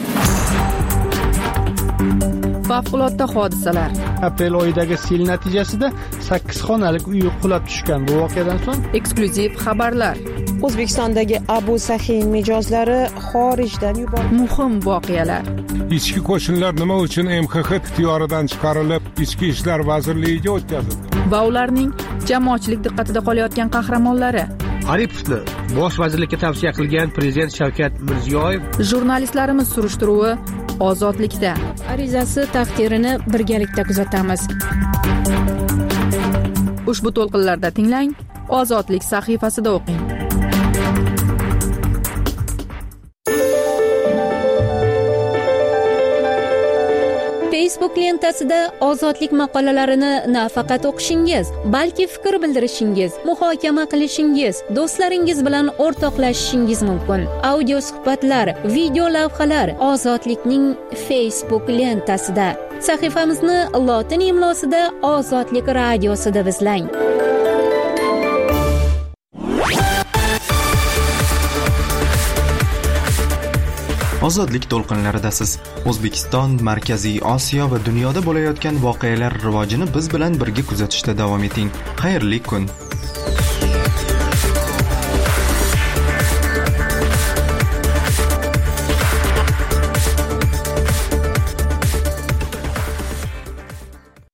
Favqulodda hodisalar. Aprel oyidagi sel natijasida 8 xonalik uy qulab tushgan. Bu voqeadan so'ng eksklyuziv xabarlar. O'zbekistondagi Abu Sahiy mijozlari xorijdan yuborildi. Muhim voqealar. Ichki qo'shinlar nima uchun MXX ixtiyoridan chiqarilib, Ichki ishlar vazirligiga o'tkazildi? Va ularning jamoatchilik diqqatida qolayotgan qahramonlari. Aripovni bosh vazirlikka tavsiya qilgan prezident Shavkat Mirziyoyev. Jurnalistlarimiz surishtiruvi Ozodlikda. Arizasi taqdirini birgalikda kuzatamiz. Ushbu to'lqinlarda tinglang, Ozodlik sahifasida o'qing. Facebook lentasida ozodlik maqolalarini nafaqat o'qishingiz, balki fikr bildirishingiz, muhokama qilishingiz, do'stlaringiz bilan o'rtoqlashishingiz mumkin. Audio suhbatlar, video lavhalar ozodlikning Facebook lentasida. Sahifamizni lotin imlosida Ozodlik radiosi deb izlang. Ozodlik to'lqinlaridasiz. O'zbekiston, Markaziy Osiyo va dunyoda bo'layotgan voqealar rivojini biz bilan birga kuzatishda davom eting. Xayrli kun.